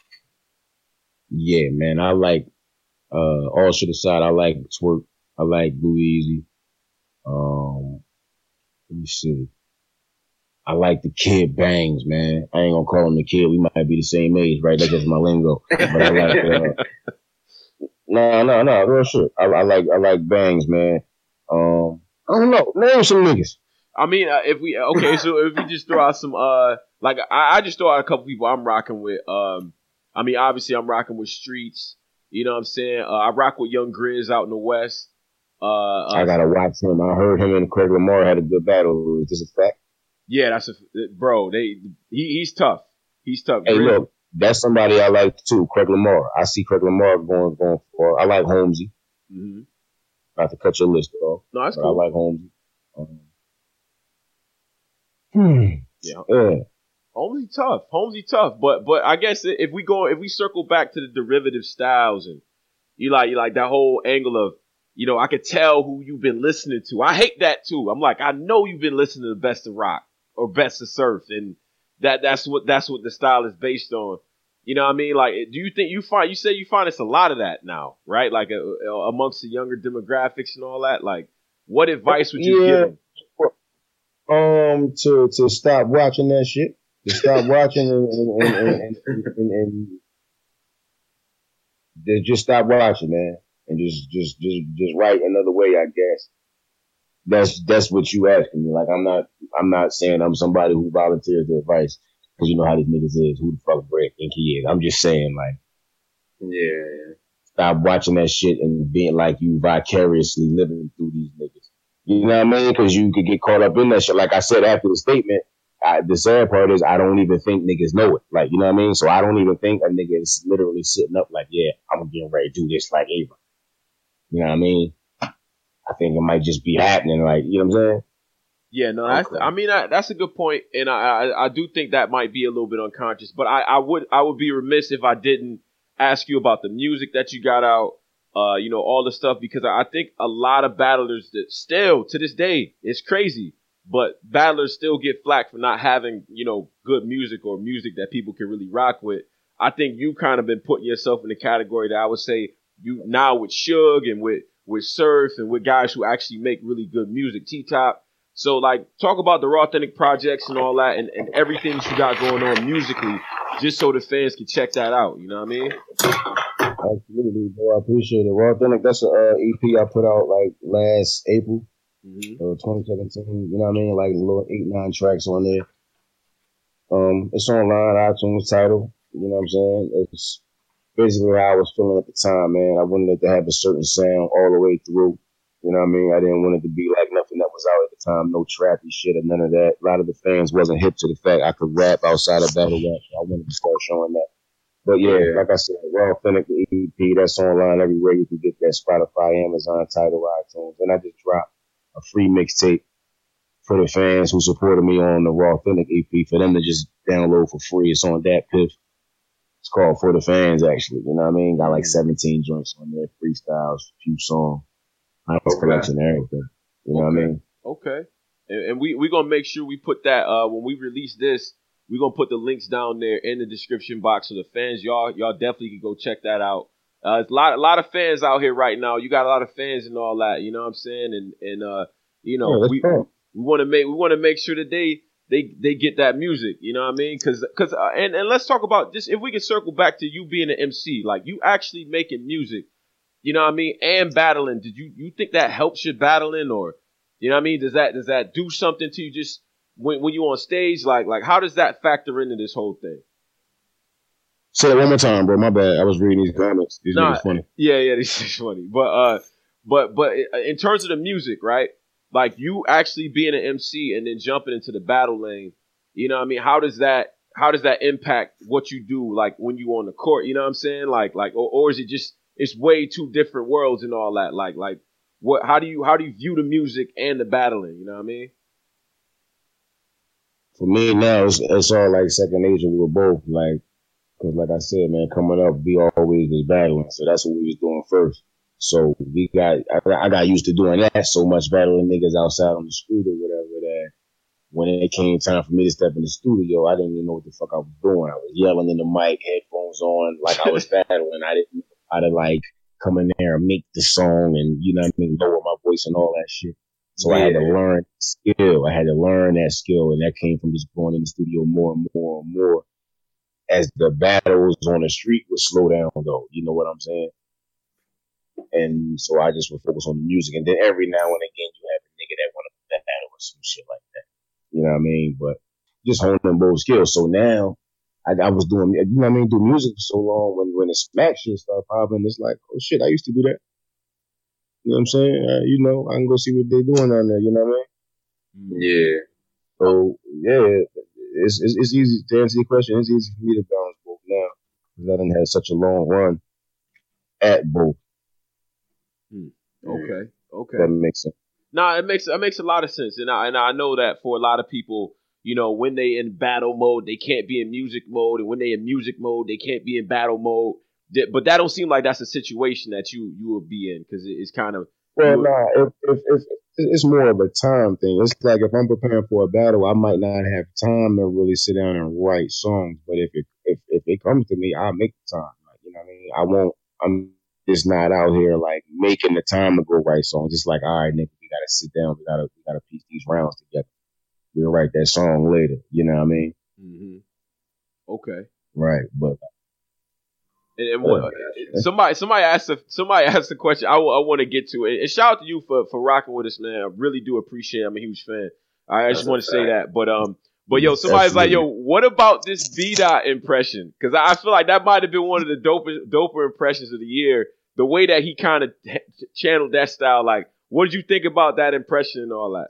Yeah, man, I like, uh, all shit aside, I like Twerk. I like Blue Easy. Um, let me see. I like the Kid Bangs, man. I ain't gonna call him the kid. We might be the same age, right? That's just my lingo. But I like, uh, no, no, no, real shit. I, I like, I like Bangs, man. Um, I don't know. Name some niggas. I mean, uh, if we okay, so if we just throw out some, uh, like I, I just throw out a couple people I'm rocking with. Um, I mean, obviously I'm rocking with Streets. You know what I'm saying? Uh, I rock with Young Grizz out in the West. Uh, uh, I gotta watch him. I heard him and Craig Lamar had a good battle. Is this a fact? Yeah, that's a bro. They he, he's tough. He's tough. Hey, Grizz. look, that's somebody I like too. Craig Lamar. I see Craig Lamar going going for. I like Holmesy. Mm-hmm. Not to cut your list off. No, that's but cool. I like Holmesy. Um, hmm. Yeah. Yeah. Holmesy tough. Holmesy tough. But but I guess if we go if we circle back to the derivative styles and you like you like that whole angle of, you know, I could tell who you've been listening to. I hate that too. I'm like, I know you've been listening to the Best of Rock or Best of Surf, and that that's what that's what the style is based on. You know what I mean? Like, do you think you find you say you find it's a lot of that now, right? Like uh, amongst the younger demographics and all that. Like, what advice would you yeah. give them? Um, to to stop watching that shit. To stop watching and and and, and, and, and, and just, just stop watching, man, and just just just just write another way, I guess. That's that's what you asking me. Like, I'm not I'm not saying I'm somebody who volunteers the advice, because you know how these niggas is. Who the fuck Brett think he is? I'm just saying, like, yeah, stop watching that shit and being like you vicariously living through these niggas. You know what I mean? Because you could get caught up in that shit. Like I said after the statement, I, the sad part is I don't even think niggas know it. Like, you know what I mean? So I don't even think a nigga is literally sitting up like, yeah, I'm getting ready to do this like Ava. You know what I mean? I think it might just be happening, like, you know what I'm saying? Yeah, no, that's, Okay. I mean, I, that's a good point, and I, I I do think that might be a little bit unconscious, but I, I would I would be remiss if I didn't ask you about the music that you got out, uh, you know, all the stuff, because I think a lot of battlers that still, to this day, it's crazy, but battlers still get flack for not having, you know, good music or music that people can really rock with. I think you kind of been putting yourself in the category that I would say you now with Suge and with, with Surf and with guys who actually make really good music, T-Top. So, like, talk about the Raw Authentic projects and all that and, and everything that you got going on musically, just so the fans can check that out. You know what I mean? Absolutely, bro. I appreciate it. Raw Authentic, that's a uh, E P I put out, like, last April, Mm-hmm. uh, twenty seventeen. You know what I mean? Like, a little eight, nine tracks on there. Um, It's online, iTunes title. You know what I'm saying? It's basically how I was feeling at the time, man. I wanted it to have a certain sound all the way through. You know what I mean? I didn't want it to be like nothing that was out at the time, no trappy shit or none of that. A lot of the fans wasn't hip to the fact I could rap outside of battle rap, so I wanted to start showing that. But yeah, Yeah. like I said, Raw Authentic E P, that's online everywhere. You can get that Spotify, Amazon, Tidal, iTunes. And I just dropped a free mixtape for the fans who supported me on the Raw Authentic E P, for them to just download for free. It's on Dat Piff. It's called For the Fans, actually. You know what I mean? Got like seventeen joints on there, freestyles, few songs, Heinz Okay. collection, everything. You know what I mean? Okay. And, and we, we're going to make sure we put that, uh, when we release this, we're going to put the links down there in the description box so the fans, y'all, y'all definitely can go check that out. Uh, it's a lot, a lot of fans out here right now. You got a lot of fans and all that, you know what I'm saying? And, and, uh, you know, Yeah, that's we, cool. we want to make, we want to make sure that they, they, they get that music, you know what I mean? Cause, cause, uh, and, and let's talk about just, if we can circle back to you being an M C, like you actually making music, you know what I mean? And battling. Did you, you think that helps your battling, or, you know what I mean? Does that, does that do something to you just when, when you on stage? Like, like how does that factor into this whole thing? Say it one more time, bro. My bad. I was reading these comments. These Nah, niggas funny. Yeah, yeah, this is funny. But, uh, but, but in terms of the music, right? Like you actually being an M C and then jumping into the battle lane, you know what I mean? How does that, how does that impact what you do? Like when you on the court, you know what I'm saying? Like, like, or, or is it just, it's way two different worlds and all that? Like, like what, how do you, how do you view the music and the battling? You know what I mean? for me now, it's, it's all like second nature with both. Like, cause like I said, man, coming up, we always was battling, so that's what we was doing first. So we got, I, I got used to doing that so much, battling niggas outside on the street or whatever. That when it came time for me to step in the studio, I didn't even know what the fuck I was doing. I was yelling in the mic, headphones on, like I was battling. I didn't, I'd like come in there and make the song and, you know what I mean, lower my voice and all that shit. So yeah. I had to learn skill. I had to learn that skill, and that came from just going in the studio more and more and more as the battles on the street would slow down, though. You know what I'm saying? And so I just would focus on the music, and then every now and again you have a nigga that want to battle or some shit like that. You know what I mean? But just honing both skills. So now I, I was doing, you know what I mean, do music for so long. When when the smack shit started popping, it's like, oh shit, I used to do that. You know what I'm saying? Uh, you know, I can go see what they're doing down there. You know what I mean? Yeah. So yeah, it's it's, it's easy to answer your question. It's easy for me to balance both now because I done had such a long run at both. Hmm. Okay. Okay. That makes sense. No, nah, it makes it makes a lot of sense, and I and I know that for a lot of people, you know, when they in battle mode, they can't be in music mode, and when they in music mode, they can't be in battle mode. But that don't seem like that's a situation that you you would be in, because it's kind of well, nah. If, if if it's more of a time thing. It's like if I'm preparing for a battle, I might not have time to really sit down and write songs. But if it if if it comes to me, I'll make the time. Like, you know what I mean? I won't. I'm just not out here like making the time to go write songs. It's like, all right, nigga, we gotta sit down. We gotta we gotta piece these rounds together. We'll write that song later. You know what I mean? Mm-hmm. Okay. Right, but. And, and what, somebody, somebody asked, a, somebody asked a question. I, I want to get to it. And shout out to you for, for rocking with us, man. I really do appreciate it. I'm a huge fan. I, I just want to say that. But um, but yo, somebody's like, yo, what about this B Dot impression? Because I feel like that might have been one of the doper, doper impressions of the year. The way that he kind of channeled that style. Like, what did you think about that impression and all that?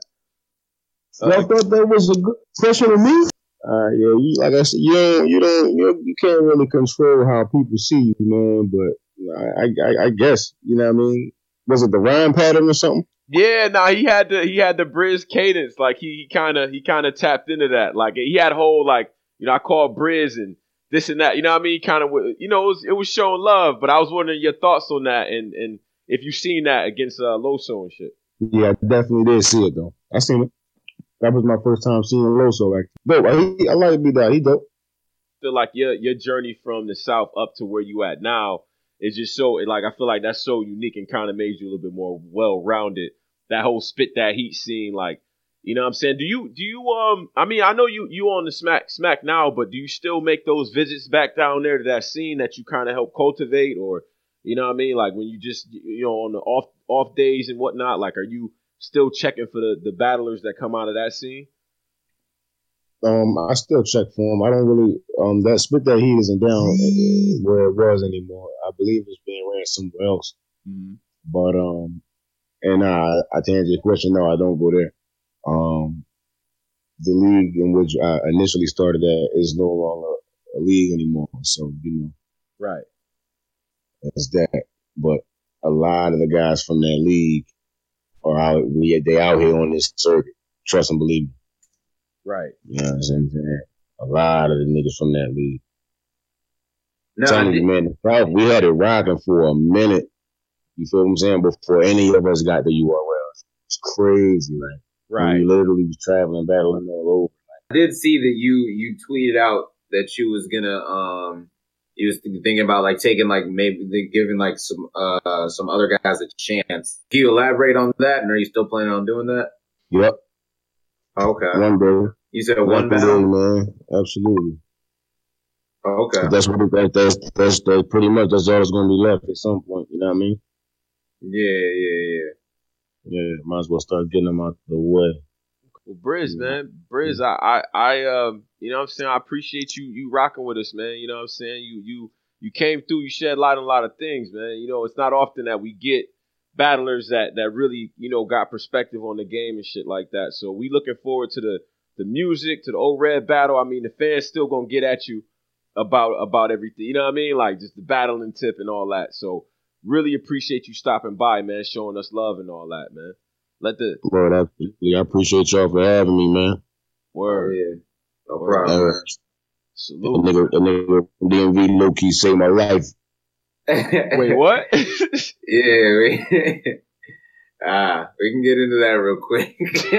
Uh, I thought that was a good impression of me. Uh, yeah, you, like I said, you don't, you don't, you, you can't really control how people see you, man. But I, I, I guess, you know what I mean. Was it the rhyme pattern or something? Yeah, nah, he had the, he had the Briz cadence. Like he, he kind of, he kind of tapped into that. Like he had whole, like, you know, I call Briz and this and that. You know what I mean? Kind of, you know, it was, it was showing love. But I was wondering your thoughts on that, and and if you've seen that against uh, Loso and shit. Yeah, I definitely did see it though. I seen it. That was my first time seeing Loso. Like, dope. I, I like B Dot. He dope. I feel like your your journey from the South up to where you at now is just so, like, I feel like that's so unique and kind of made you a little bit more well-rounded. That whole spit that heat scene, like, you know what I'm saying? Do you, do you, um, I mean, I know you, you on the Smack, Smack now, but do you still make those visits back down there to that scene that you kind of help cultivate? Or, you know what I mean? Like when you just, you know, on the off, off days and whatnot, like, are you still checking for the, the battlers that come out of that scene? Um, I still check for them. I don't really, um, that Spit That Heat isn't down where it was anymore. I believe it's being ran somewhere else. Mm-hmm. But, um, and uh, I, to answer your question, no, I don't go there. Um, the league in which I initially started at is no longer a league anymore. So, you know. Right. That's that. But a lot of the guys from that league are out, we, they out here on this circuit. Trust and believe me. Right. You know what I'm saying? A lot of the niggas from that league. No, telling you, man, we had it rocking for a minute. You feel what I'm saying? Before any of us got the U R L. It's crazy, man. Right. We literally was traveling, battling all over. I did see that you you tweeted out that you was gonna um you was thinking about like taking like maybe giving like some uh some other guys a chance. Can you elaborate on that? And are you still planning on doing that? Yep. Okay. One day. You said one battle, man. Absolutely. Oh, okay. That's what that, that's that's that pretty much that's all that's gonna be left at some point. You know what I mean? Yeah, yeah, yeah. Yeah, might as well start getting them out the way. Well, Briz, man, Briz, I, I, I, um, you know what I'm saying? I appreciate you, you rocking with us, man. You know what I'm saying? You, you, you came through. You shed light on a lot of things, man. You know, it's not often that we get battlers that, that really, you know, got perspective on the game and shit like that. So we looking forward to the, the music, to the old red battle. I mean, the fans still gonna get at you about, about everything. You know what I mean? Like just the battling tip and all that. So really appreciate you stopping by, man, showing us love and all that, man. Let the Word, absolutely. I appreciate y'all for having me, man. Word. Oh, yeah. No problem. Uh, Salute. a nigga, a nigga from D M V low key saved my life. Wait, what? Yeah, we, ah, we can get into that real quick.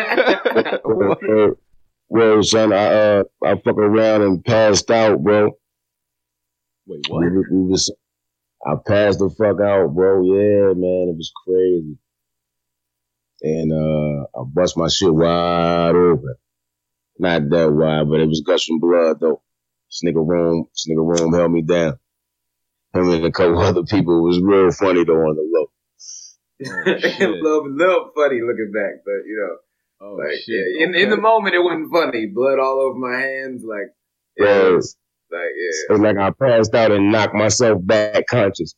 well, well, son, I uh, I fuck around and passed out, bro. Wait, what? We, we was, I passed the fuck out, bro. Yeah, man, it was crazy. And uh, I bust my shit wide open. Not that wide, but it was gushing blood though. This nigga room, this nigga room held me down. Him and a couple other people. It was real funny though on the low. a little, little funny looking back, but you know, Oh, like shit. yeah, in Okay. in the moment it wasn't funny. Blood all over my hands, like yeah, Yeah. it was, like It yeah, was like I passed out and knocked myself back conscious.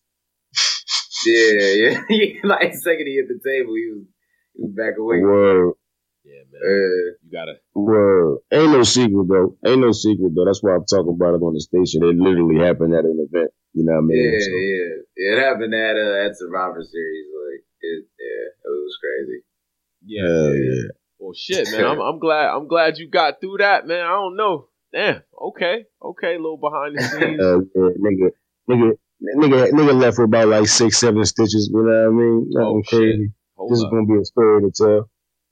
yeah, yeah. Like the second he hit the table, he was he was back away. Word, Yeah, man. Uh, You gotta. word. Ain't no secret though. Ain't no secret though. That's why I'm talking about it on the station. It literally happened at an event. You know what I mean? yeah, So, yeah, yeah. It happened at uh, at Survivor Series. Like it, yeah, it was crazy. Yeah. hell yeah. Well, shit, man. I'm I'm glad I'm glad you got through that, man. I don't know. Damn. Okay. Okay. A little behind the scenes. Hell yeah. Nigga, nigga, nigga, nigga left with about like six, seven stitches. You know what I mean? Nothing Oh, shit. crazy. Hold This is up. gonna be a story to tell.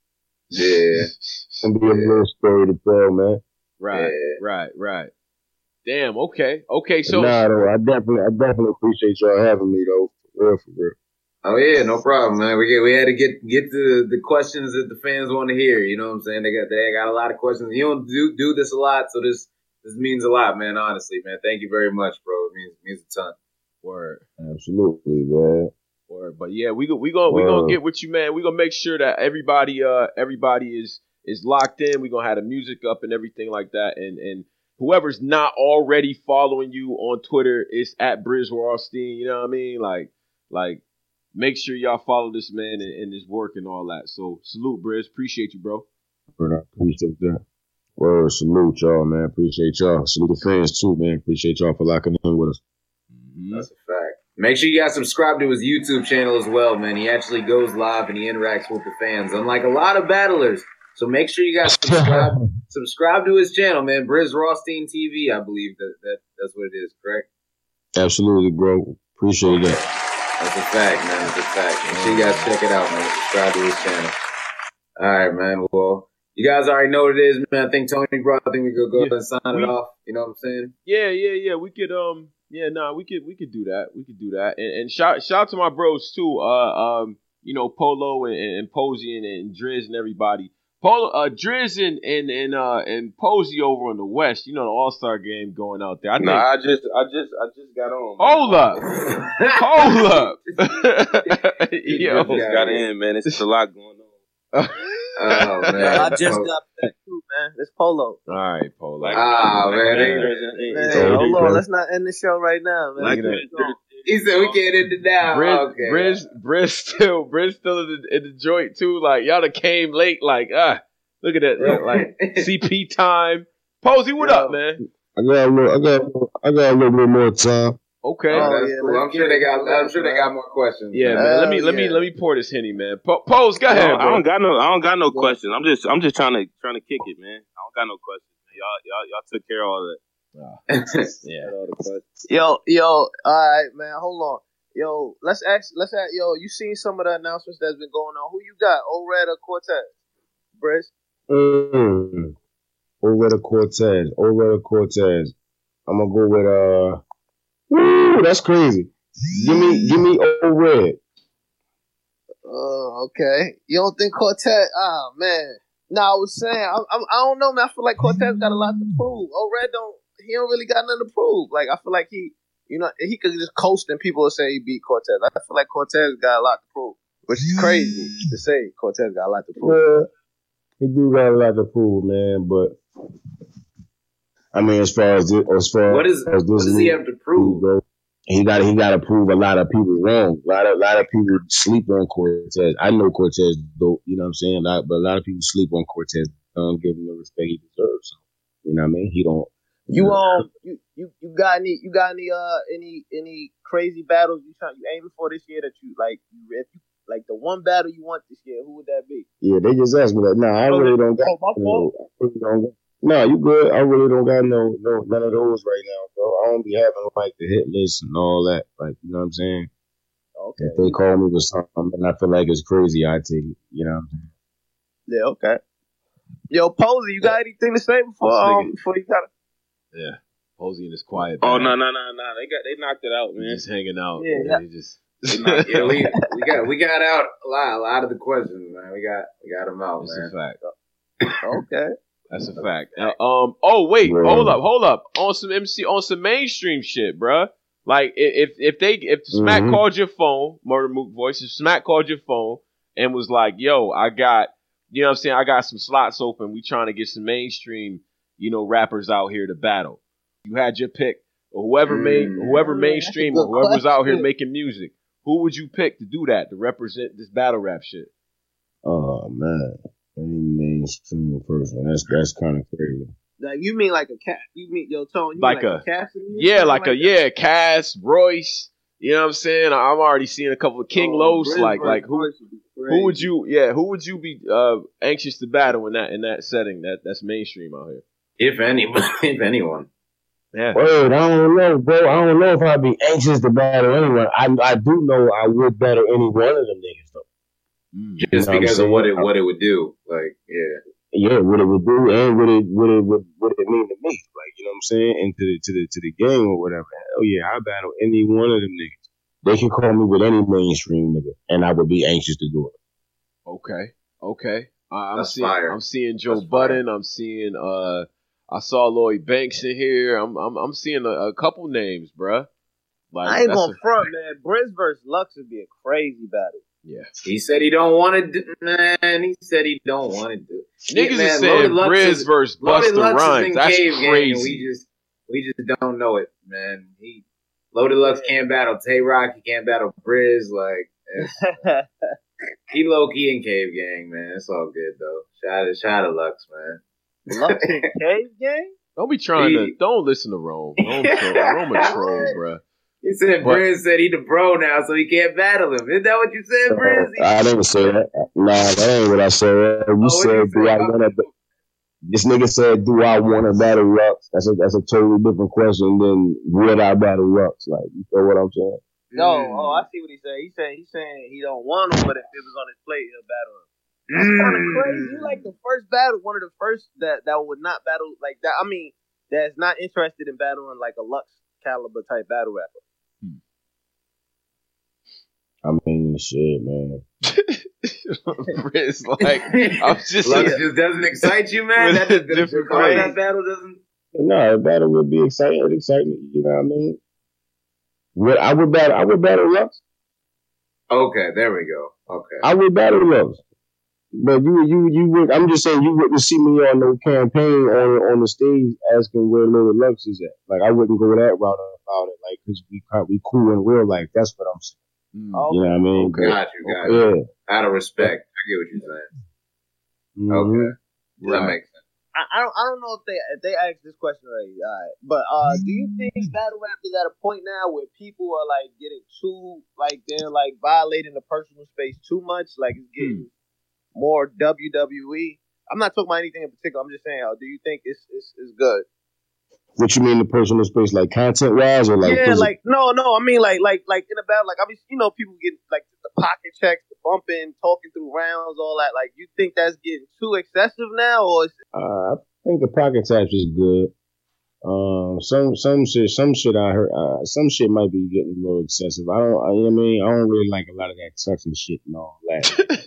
Yeah, It's gonna be a Yeah. little story to tell, man. Right. yeah. Right. Right. Damn. Okay. Okay. So. nah, though, I definitely, I definitely appreciate y'all having me though. For real, for real. Oh yeah, no problem, man. We get, we had to get get to the questions that the fans want to hear. You know what I'm saying? They got they got a lot of questions. You don't do do this a lot, so this this means a lot, man. Honestly, man. Thank you very much, bro. It means means a ton. Word. Absolutely, man. Word. But yeah, we go, we gonna we gonna Word. get with you, man. We gonna make sure that everybody uh everybody is is locked in. We gonna have the music up and everything like that. And and whoever's not already following you on Twitter, it's at Briz Rothstein. You know what I mean? Like like. Make sure y'all follow this man and, and his work and all that. So salute, Briz. Appreciate you, bro. But I appreciate that. Word, salute y'all, man. Appreciate y'all. Salute the fans too, man. Appreciate y'all for locking in with us. Mm-hmm. That's a fact. Make sure you guys subscribe to his YouTube channel as well, man. He actually goes live and he interacts with the fans, unlike a lot of battlers. So make sure you guys subscribe subscribe to his channel, man. Briz Rothstein T V, I believe that, that that's what it is, correct? Absolutely, bro. Appreciate that. That's a fact, man. That's a fact. Make sure you guys check it out, man. Subscribe to his channel. All right, man. Well, you guys already know what it is, man. I think Tony brought. I think we could go Yeah, ahead and sign we- it off. You know what I'm saying? Yeah, yeah, yeah. We could um yeah, nah, we could we could do that. We could do that. And, and shout shout out to my bros too. Uh um, you know, Polo and, and Posey and, and Driz and everybody. Polo uh Driz and, and and uh and Posey over on the West, you know, the All-Star game going out there. I think Nah, I just, I just, I just got on. Hold up. Hold up. Yo, Yo. just got in, man. It's just a lot going on. Oh man. I just Oh, got back too, man. It's Polo. All right, Polo. Like, Ah, like man, Lakers and- Man, So, hold bro. on. Let's not end the show right now, man. like Let's keep going. he said we can't end it now. Briz, Okay. Briz, Briz still, Briz still in the, in the joint too. Like y'all done came late. Like ah, look at that. Look, like C P time. Posey, what Yo. up, man? I got a little, I got, a little- I got a little bit more time. Okay. Oh, Oh, that's yeah, cool. let's I'm sure get they it. got. I'm sure they got more questions. Yeah, man. man. Let me Hell let me yeah. let me pour this henny, man. Po- Pose, go I ahead, don't, I bro. don't got no, I don't got no questions. I'm just, I'm just trying to, trying to kick it, man. I don't got no questions. Y'all, y'all, y'all took care of all that. Yeah. All the questions. Yo, yo, all right, man. Hold on. Yo, let's ask. Let's ask. Yo, you seen some of the announcements that's been going on? Who you got? O-Red or Cortez? Briz? Mm. Over the Cortez. Over the Cortez. I'm gonna go with uh. Woo, that's crazy. Give me, give me O-Red. Oh, okay. You don't think Cortez? Ah, man. No, I was saying, I, I, I don't know, man. I feel like Cortez got a lot to prove. O-Red don't. He don't really got nothing to prove. Like I feel like he, you know, he could just coast and people will say he beat Cortez. I feel like Cortez got a lot to prove, which is crazy to say. Cortez got a lot to prove. Yeah, he do got a lot to prove, man. But I mean, as far as this, as far What is? as this What does he league have to prove? go, he got he got to prove a lot of people wrong. A lot of a lot of people sleep on Cortez. I know Cortez dope, you know what I'm saying. A lot, but a lot of people sleep on Cortez. Don't give him the respect he deserves. So, you know what I mean? He don't. You um, you, you you got any you got any uh any any crazy battles you trying you aiming for this year that you like you if you like the one battle you want this year? Who would that be? Yeah, they just asked me that. Nah, I Oh, really don't got. oh, my fault. I really don't got. No, you good. I really don't got no, no none of those right now, bro. I don't be having like the hit list and all that. Like, you know what I'm saying? Okay. If they call me with something and I feel like it's crazy, I take it. You know what I'm saying? Yeah, okay. Yo, Posey, you got anything to say before um before you got Yeah. Posey in his quiet. Oh bag. no no no no! They got they knocked it out, man. Just hanging out. Yeah, man. yeah. He just. Yeah, we we got we got out a lot a lot of the questions, man. We got we got them out, That's man. a fact. Okay. That's a fact. Now, um. Oh wait. Yeah. Hold up. Hold up. On some M C. On some mainstream shit, bruh. Like i- if if they if Smack Mhm. called your phone, Murder Mook voice. If Smack called your phone and was like, "Yo, I got, you know what I'm saying? I got some slots open. We trying to get some mainstream, you know, rappers out here to battle." You had your pick, or whoever made Mm. whoever Yeah, mainstream that's a or good whoever's out here question. making music. Who would you pick to do that to represent this battle rap shit? Oh man, any mainstream person. That's that's kind of crazy. Like you mean like a cat? You mean yo Tone? You Like mean like a- a, Cassidy? or Yeah, something like a that? yeah, Cass, Royce. You know what I'm saying? I'm already seeing a couple of King Oh, Los. Briz Like versus like who Royce would be who would crazy. you yeah who would you be uh anxious to battle in that in that setting that that's mainstream out here? If anyone, if anyone. Yeah. Word, I don't know, bro. I don't know if I'd be anxious to battle anyone. I I do know I would battle any one of them niggas though. Mm. Just You know what I'm because of saying? what it what it would do. Like, yeah. Yeah, what it would do and what it what it would what it mean to me. Like, you know what I'm saying? And to the to the to the game or whatever. Hell yeah, I battle any one of them niggas. They can call me with any mainstream nigga, and I would be anxious to do it. Okay. Okay. Uh, I'm That's seeing fire. I'm seeing Joe That's fire. Budden. I'm seeing uh I saw Lloyd Banks in here. I'm I'm I'm seeing a, a couple names, bruh. Like I ain't that's gonna a- front, man. Briz versus Lux would be a crazy battle. yeah. He said he don't want to do, man. He said he don't want to do. Niggas Yeah, man, is saying Loaded Lux Briz is- versus Loaded Busta Lux is Rhymes. in That's cave gang, and crazy. we just we just don't know it, man. He Loaded Lux can't battle Tay Rock. He can't battle Briz. Like it's- he low key in cave gang, man. It's all good though. Shout out, shout out Lux, man. Lux and Cave Gang? Don't be trying to. He- Don't listen to Rome. Rome, troll, Rome a troll, bruh. He said But- Briz said he the bro now, so he can't battle him. Is that what you said, Briz? He- I didn't say that. Nah, that ain't what I said. You Oh, what'd said, you do say? I want to? This nigga said, do I want to battle Lux? That's a that's a totally different question than would I battle Lux? Like, you know what I'm saying? No, Mm. oh, I see what he said. He said he's saying he don't want him, but if it was on his plate, he'll battle him. That's kind of crazy. You like the first battle, one of the first that that would not battle like that. I mean, that's not interested in battling like a Lux caliber type battle rapper. I mean, shit, man. Briz, like I'm just Lux just doesn't excite you, man. That, that, that, Different that, ways. that battle doesn't. No, a battle would be exciting. It excite me. You know what I mean? Would I would battle? I would battle Lux. Okay, there we go. Okay. I would battle Lux. But you, you, you would. I'm just saying, you wouldn't see me on no campaign on on the stage asking where Lil Lux is at. Like, I wouldn't go that route about it. Like, cause we we cool in real life. That's what I'm saying. Mm. Oh, You know what I mean? Okay. Got you, got you. Yeah. Out of respect, I get what you're saying. Mhm. Okay, that Right. makes sense. I, I don't I don't know if they if they asked this question already. All right. But uh, do you think battle rap is at a point now where people are like getting too like they're like violating the personal space too much? Like it's getting more W W E. I'm not talking about anything in particular. I'm just saying, uh, do you think it's it's, it's good? What you mean the personal space, like content wise, or like? yeah, physical? like no, no. I mean, like, like, like in a battle, like I mean, you know, people get like the pocket checks, the bumping, talking through rounds, all that. Like, you think that's getting too excessive now, or is Uh, I think the pocket taps is good. Um, some some shit, some shit I heard, uh, some shit might be getting a little excessive. I don't, I, you know what I mean, I don't really like a lot of that touching shit and all that.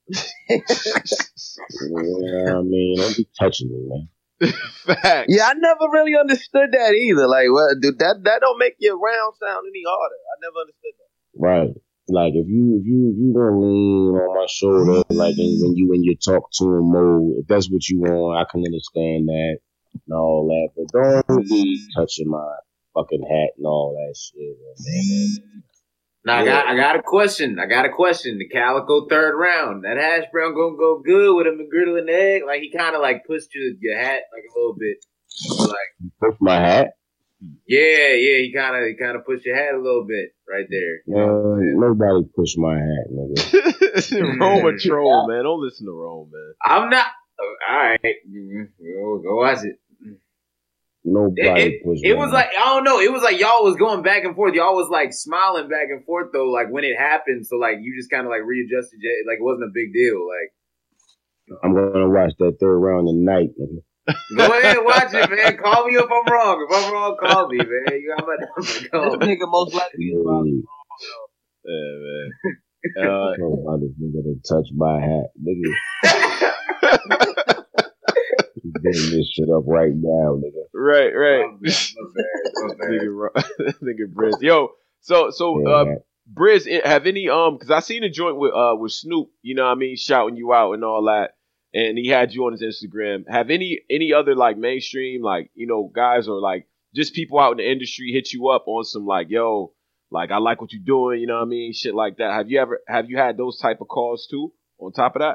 Yeah, I mean, don't be touching me, man. Facts. yeah, I never really understood that either. Like, well, dude, that that don't make your round sound any harder. I never understood that. Right. Like if you if you if you gonna lean on my shoulder, like in, when you when you talk to him mode, if that's what you want, I can understand that and all that. But don't be touching my fucking hat and all that shit. Man. Now I got I got a question. I got a question. The Calico third round. That hash brown gonna go good with a McGriddle and egg. Like he kind of like pushed your your hat like a little bit. Like Push my hat. yeah, yeah. He kind of he kind of pushed your hat a little bit right there. You know what I'm Uh, saying? nobody push my hat, nigga. Rome a troll, man. Don't listen to Rome, man. I'm not. All right. Go go watch it. Nobody It, it, pushed it me. was like I don't know. It was like y'all was going back and forth. Y'all was like smiling back and forth though. Like when it happened, so like you just kind of like readjusted. It. Like it wasn't a big deal. Like I'm gonna watch that third round tonight. Nigga. go ahead, watch it, man. Call me if I'm wrong. If I'm wrong, call me, man. You got my number. This Call me. nigga most likely is probably Yeah, man. Uh, Talking about this nigga to touch my hat, nigga. He's getting this shit up right now, nigga. right, right. Oh, man, my bad, my bad. nigga, Ro- nigga Briz. Yo, so so Yeah, uh, man. Briz, eh, have any um? Because I seen a joint with uh with Snoop. You know what I mean, shouting you out and all that. And he had you on his Instagram. Have any any other like mainstream like you know guys or like just people out in the industry hit you up on some like yo like I like what you're doing. You know what I mean, shit like that. Have you ever have you had those type of calls too? On top of that,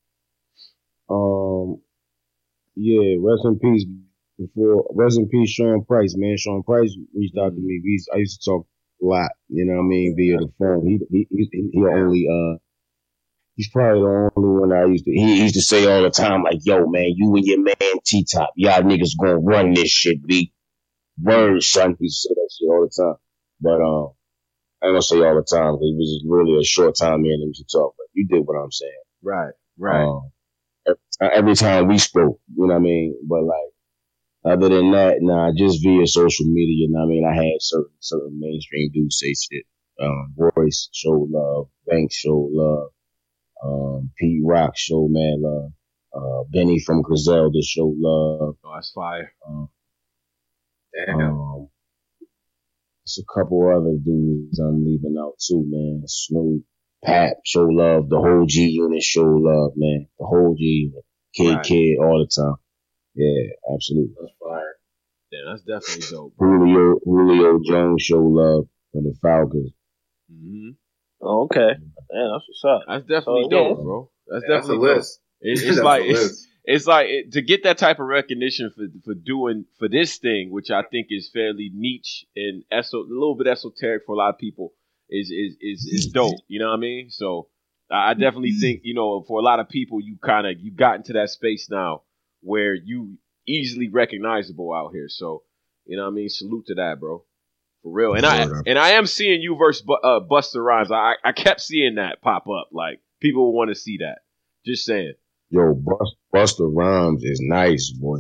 Um, yeah, rest in peace. Before rest in peace, Sean Price, man. Sean Price reached out to me. We used, I used to talk a lot, you know what I mean, via the phone. He he he, he only uh he's probably the only one I used to he used to say all the time, like, yo, man, you and your man T Top, y'all niggas gonna run this shit, B. Word, son. He used to say that shit all the time. But um I ain't gonna say all the time, because it was just really a short time me and him to talk, but you did what I'm saying. right, right. Um, every, every time we spoke, you know what I mean? But like, other than that, nah, just via social media, you know what I mean? I had certain certain mainstream dudes say shit. Um, Royce showed love, Banks showed love, um, Pete Rock showed mad love, uh, Benny from Griselda showed love. Oh, that's fire. Um, Damn. um, There's a couple other dudes I'm leaving out too, man. Snoop, Pap show love, the whole G unit show love, man. The whole G unit, Kid Right. Kid all the time. Yeah, absolutely. That's fire. Yeah, that's definitely dope, bro. Julio Julio Jones show love for the Falcons. hmm Oh, okay. Yeah, that's what's up. That's definitely Oh, dope, yeah. bro. That's That's a definitely dope. list. It, That's it's a like it's, list. it's like it, to get that type of recognition for for doing for this thing, which I think is fairly niche and eso, a little bit esoteric for a lot of people, is is is is dope. You know what I mean? So I I definitely think you know for a lot of people, you kind of you got into that space now where you easily recognizable out here. So you know what I mean? Salute to that, bro. For real. And I and I am seeing you versus Bu- uh, Busta Rhymes. I I kept seeing that pop up. Like people want to see that. Just saying. Yo, Bust, Busta Rhymes is nice, boy.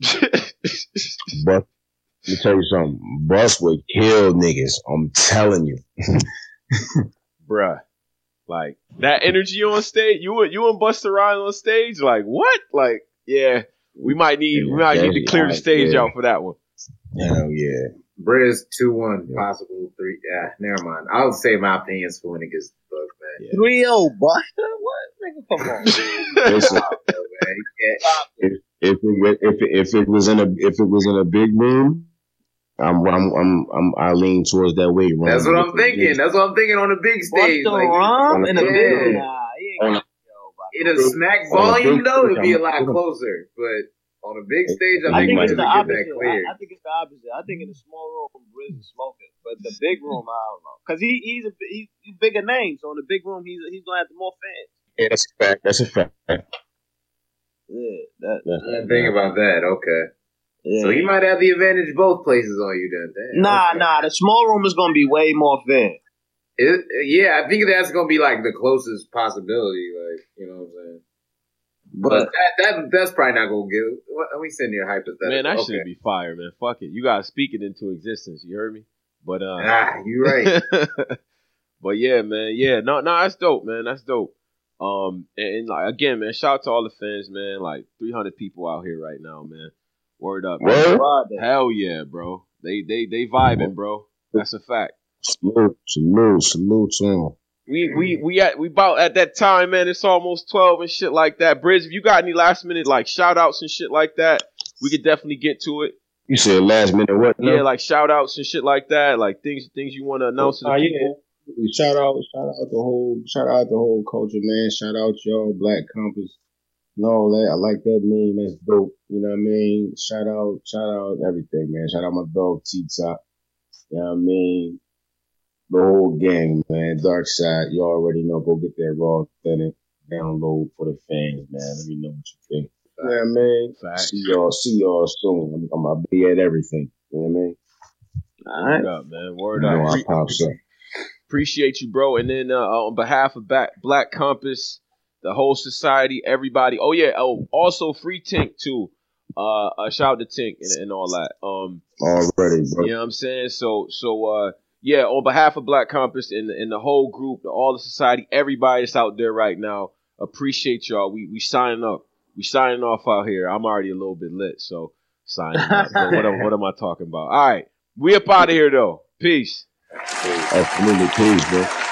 But let me tell you something. Bust would kill niggas. I'm telling you. Bruh. Like that energy on stage, you and you and Busta Rhymes on stage, like what? Like, yeah, we might need we might need to clear the stage yeah. out for that one. Hell yeah. Briz two one, possible three. Yeah, never mind. I'll say my opinions for when it gets booked, man. Yeah. three oh Buster? What? Nigga, come on. Listen, Man, if if it, wa- if it, if it was in a if it was in a big room, I'm I'm I'm, I'm I lean towards that way. Ron. that's what If I'm it thinking. was- That's what I'm thinking on the big stage. Busta Like, Rhymes in a yeah. big Nah, he On ain't in a smack On a volume big though, stage, it'd be a I'm- lot closer. But on a big stage, I I I think think we it's have the to get opposite. that clear. I, I think it's the opposite. I think in the small room, Briz is smoking, but the big room, I don't know, because he he's a he's, he's bigger name. So in the big room, he's he's gonna have more fans. Yeah, that's a fact. That's a fact. Yeah, that. That's I didn't think about that. Okay. Yeah. So he might have the advantage both places on you then. Damn, Nah, okay. nah. The small room is gonna be way more fans. It, yeah, I think that's gonna be like the closest possibility. Like, you know what I'm saying? But, But that, that that's probably not gonna get. What, we sitting here hypothetical. Man, that okay. should be fire, man. Fuck it. You gotta speak it into existence. You heard me? But uh Ah, you right. but yeah, man, yeah, no, no, that's dope, man. That's dope. Um, and, and like again, man, shout out to all the fans, man. Like three hundred people out here right now, man. Word up, man. Word? Hell yeah, bro. They they they vibing, bro. That's a fact. Salute, salute, salute to him. We we we at we about at that time, man. It's almost twelve and shit like that. Briz, if you got any last minute like shout outs and shit like that, we could definitely get to it. You said last minute what? now? Yeah, like shout outs and shit like that, like things things you want to announce to the Oh, yeah. people. Shout out, shout out the whole, shout out the whole culture, man. Shout out y'all, Black Compass. No, that I like that name. That's dope. You know what I mean? Shout out, shout out everything, man. Shout out my dog T Top. You know what I mean? The whole gang, man. Dark Side. You already know. Go get that raw authentic download for the fans, man. Let me know what you think. Yeah, man. Facts. See y'all. See y'all soon. I'm, I'm gonna be at everything. You know what I mean? All right. Word up, man. Word You know, up. I pops up. Appreciate you, bro. And then uh, on behalf of Black, Black Compass, the whole society, everybody. Oh yeah. Oh, also Free Tink too. Uh, uh shout out to Tink and, and all that. Um, Already, bro. you know what I'm saying? So, so uh, yeah. On behalf of Black Compass and and the whole group, all the society, everybody that's out there right now, appreciate y'all. We we signing up. We signing off out here. I'm already a little bit lit, so signing up. But what am, what am I talking about? All right, we up out of here though. Peace. Absolutely, please, bro.